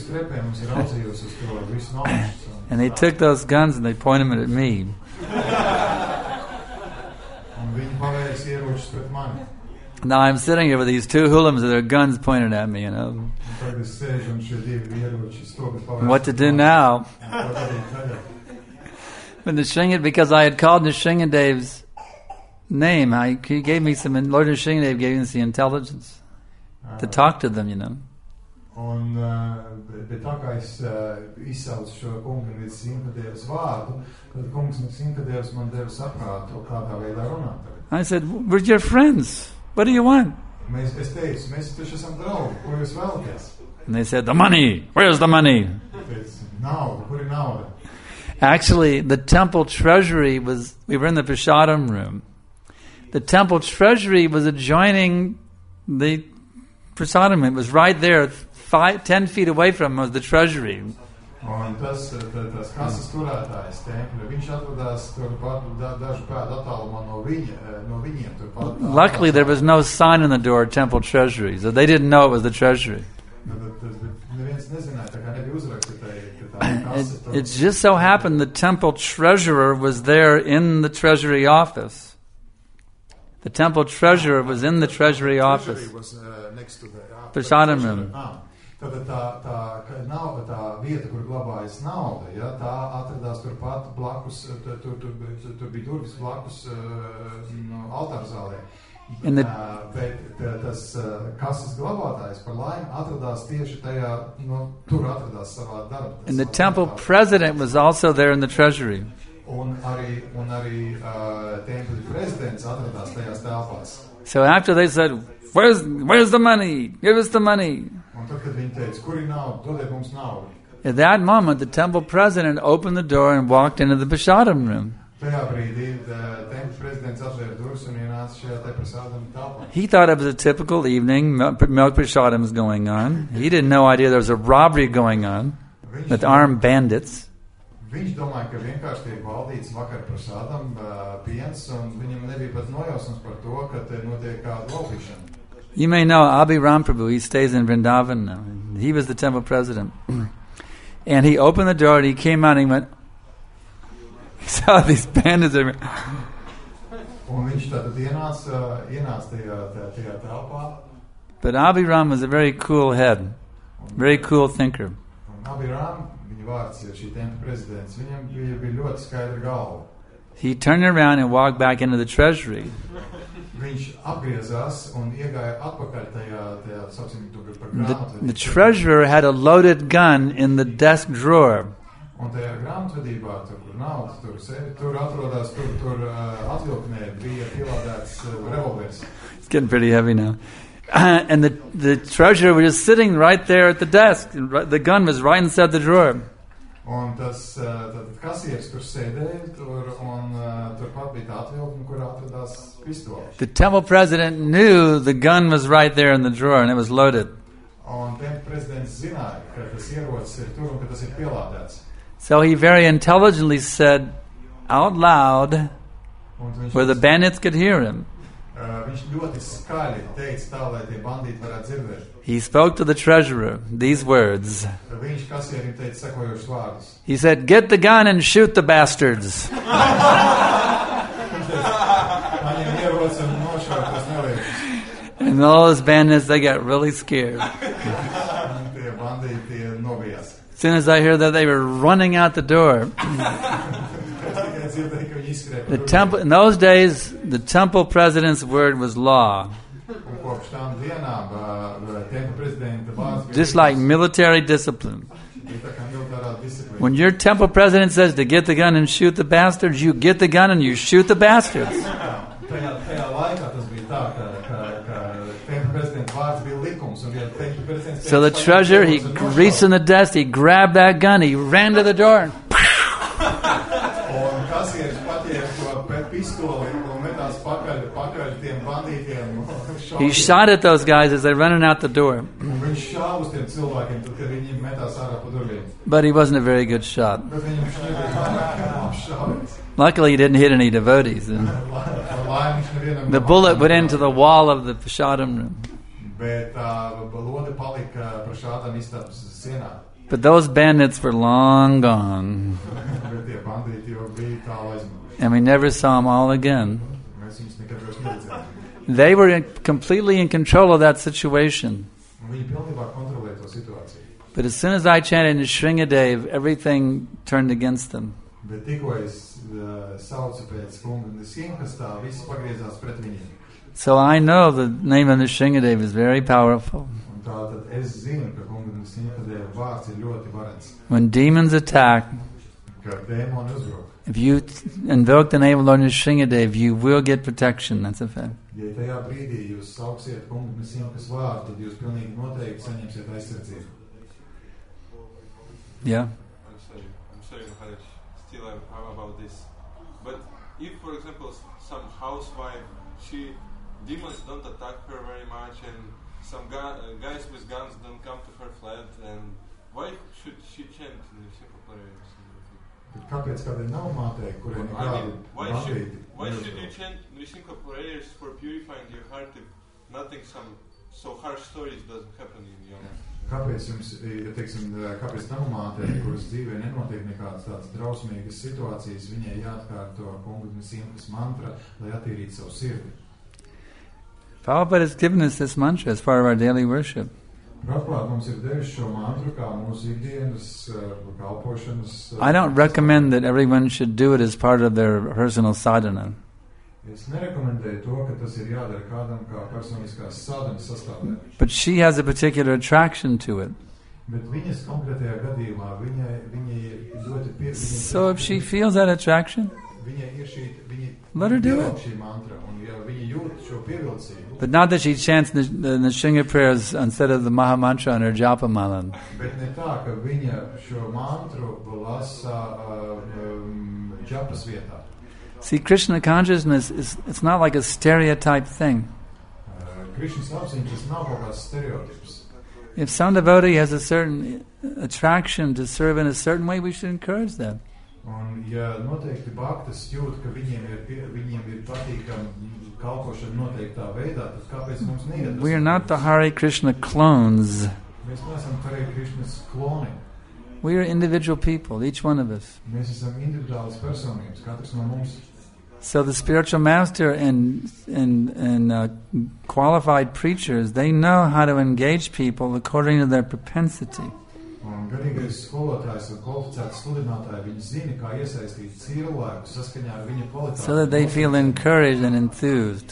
And they took those guns and they pointed them at me. Now I'm sitting here with these two hoolums with their guns pointed at me, you know. What to do now? But Nrsingadev, because I had called Nrsingadev's name, I, he gave me some, Lord Nrsingadev gave us the intelligence to talk to them, you know. Un, bet tā kā es izsaucu šo kungu līdz Nrsingadevas vārdu, tad kungs Nrsingadevs man deva saprātu, kādā veidā runāt. I said, we're your friends. What do you want? Mēs, es teicu, mēs taču esam draugi, ko jūs vēlaties? And they said, the money. Where's the money? Teicu, nauda, kur ir nauda? Actually, the temple treasury was, we were in the prasadam room. The temple treasury was adjoining the prasadam. It was right there, five, ten feet away from was the treasury. Un tas, tas kases turētājs templi, viņš atradās turpat dažu pēdu attālumā no viņa, no viņiem turpat. Luckily, there was no sign on the door, temple treasury, so they didn't know it was the treasury. It, it just so happened the temple treasurer was there in the treasury office. The temple treasurer was in the treasury office. Treasury was uh, next to the prasadam room. Tātad tā, tā, nav, tā vieta, kur glabājas nauda, ja, tā atradās turpat blakus, tur, tur, tur, tur bija durvis blakus no altāra zālē. The, uh, bet tas uh, kases glabātājs par laimi atradās tieši tajā, no, tur atradās savā darba. And the temple president was also there in the treasury. Un arī, un arī uh, templi prezidents atradās tajās telpās. So after they said, Where's, where's the money? Give us the money. At that moment, the temple president opened the door and walked into the prasadam room. He thought it was a typical evening, milk prasadam was going on. He didn't know idea there was a robbery going on with armed bandits. Viņš domāja, ka vienkārši tiek valdīts vakar prasādam piens, un viņam nebija pat nojausmas par to, ka te notiek kāda laupīšana. You may know Abhiram Prabhu, he stays in Vrindavan now. He was the temple president. And he opened the door and he came out and he went, he saw these bandits everywhere. Un viņš tātad ienāca, ienāca tajā, tajā telpā. But Abhiram was a very cool head, very cool thinker. Abhiram, he turned around and walked back into the treasury. The, the treasurer had a loaded gun in the desk drawer. Un tajā grāmatvedībā, tur, kur nauda, tur, sevi, tur atrodas, tur, tur uh, atvilknē bija pielādēts uh, revolvers. It's getting pretty heavy now. And the, the treasurer was just sitting right there at the desk. The gun was right inside the drawer. Un tas uh, tad kasieris tur sēdēja, tur, un uh, turpat bija tā atvilkne, kur atradās pistoles. The temple president knew the gun was right there in the drawer and it was loaded. Un tempļa prezidents zināja, ka tas ierocis ir tur un ka tas ir pielādēts. So he very intelligently said out loud where the bandits could hear him. Uh, viņš ļoti skaļi teica tā, lai tie bandīti varētu dzirdēt. He spoke to the treasurer these words. Viņš kasierim teica sekojošus vārdus. He said, "Get the gun and shoot the bastards." And all those bandits, they got really scared. As soon as I heard that, they were running out the door. The temple, in those days, the temple president's word was law. Just like military discipline. When your temple president says to get the gun and shoot the bastards, you get the gun and you shoot the bastards. So the treasurer, he reached in the desk, he grabbed that gun, he ran to the door, and he shot at those guys as they're running out the door. But he wasn't a very good shot. Luckily, he didn't hit any devotees. And the bullet went into the wall of the prasadam room. But those bandits were long gone. And we never saw them all again. They were in, completely in control of that situation. But as soon as I chanted Nrsingadev, everything turned against them. So I know the name of Nrsingadev is very powerful. When demons attack, if you invoke the name of Lord Nrsingadev, you will get protection. That's a fact. Yeah. I'm sorry, I'm sorry, Maharaj. Still, I'm, I'm about this. But if, for example, some housewife, she demons don't attack her very much, and some gu- uh, guys with guns don't come to her flat, and why should she chant the simple prayers? Kāpēc kādai nav mātei, kurai nekādi why should, why should you chant simple prayers for purifying your heart if nothing, some so harsh stories doesn't happen in your life? Kāpēc jums, ja teiksim, kāpēc nav mātei, kuras dzīvē nenotiek nekādas tādas drausmīgas situācijas, viņai jāatkārto Kunga Simhas mantra, lai attīrītu savu sirdi? Prabhupada has given us this mantra as part of our daily worship. Prabhupada mums ir devis šo mantru kā mūsu ikdienas kalpošanas. I don't recommend that everyone should do it as part of their personal sadhana. Es nerekomendēju to, ka tas ir jādara kādam kā personiskās sadhanas sastāvdaļa. But she has a particular attraction to it. Bet viņas konkrētajā gadījumā viņai, viņai ļoti pie... So if she feels that attraction, viņai ir šī, viņa let her do it. Šī mantra, un ja viņa jūt šo pievilcību. But not that she chants the, the Nrsinga prayers instead of the Maha Mantra on her japa mala. Bet ne tā, ka viņa šo mantru lasa um, japas vietā. See, Krishna consciousness is it's not like a stereotype thing. If some devotee has a certain attraction to serve in a certain way, we should encourage them. We are not the Hare Krishna clones. We are individual people, each one of us. So the spiritual master and and and uh, qualified preachers, they know how to engage people according to their propensity. So that they feel encouraged and enthused.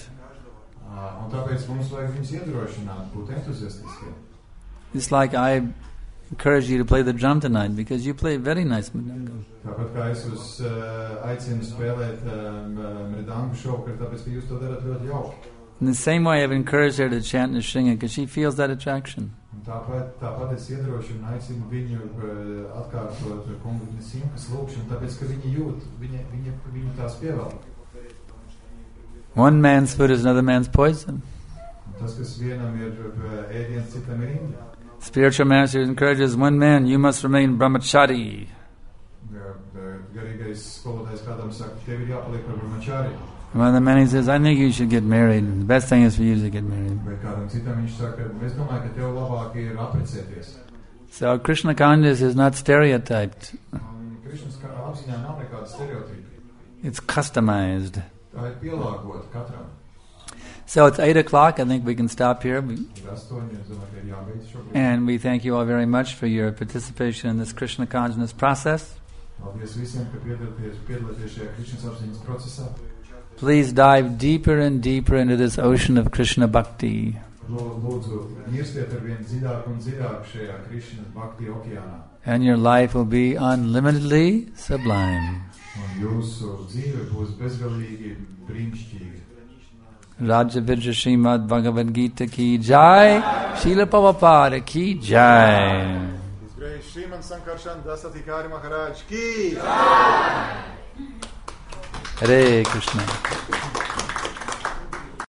It's like I encourage you to play the drum tonight because you play very nice mridangam. Tāpat kā es uz uh, aicinu spēlēt um, mridangu šovakar, tāpēc, ka jūs to darat ļoti jauki. In the same way, I've encouraged her to chant Nrsimha because she feels that attraction. Tāpat, tāpat es iedrošinu un aicinu viņu uh, atkārtot kungu Nrsimhas lūkšanu, tāpēc, ka viņi jūt, viņi, viņi, viņi tās pievēl. One man's food is another man's poison. Tas, kas vienam ir ēdiens, citam ir indi. Spiritual master encourages one man, you must remain brahmachari. Garīgais skolotājs kādam saka, tev ir jāpaliek par brahmachari. One of the many says, I think you should get married. The best thing is for you to get married. Vai kādam citam viņš saka, es domāju, ka tev labāk ir apprecēties. So Krishna consciousness is not stereotyped. Krishnas apziņā nav nekāda stereotipa. It's customized. Tā ir pielāgota katram. So it's eight o'clock. I think we can stop here. And we thank you all very much for your participation in this Krishna consciousness process. Please dive deeper and deeper into this ocean of Krishna Bhakti. And your life will be unlimitedly sublime. Raja Vidya Srimad Bhagavad Gita ki jai, Srila Prabhupada ki jai. His Grace Shriman Sankarshan Dasatikari Maharaj ki jai. Hare Krishna.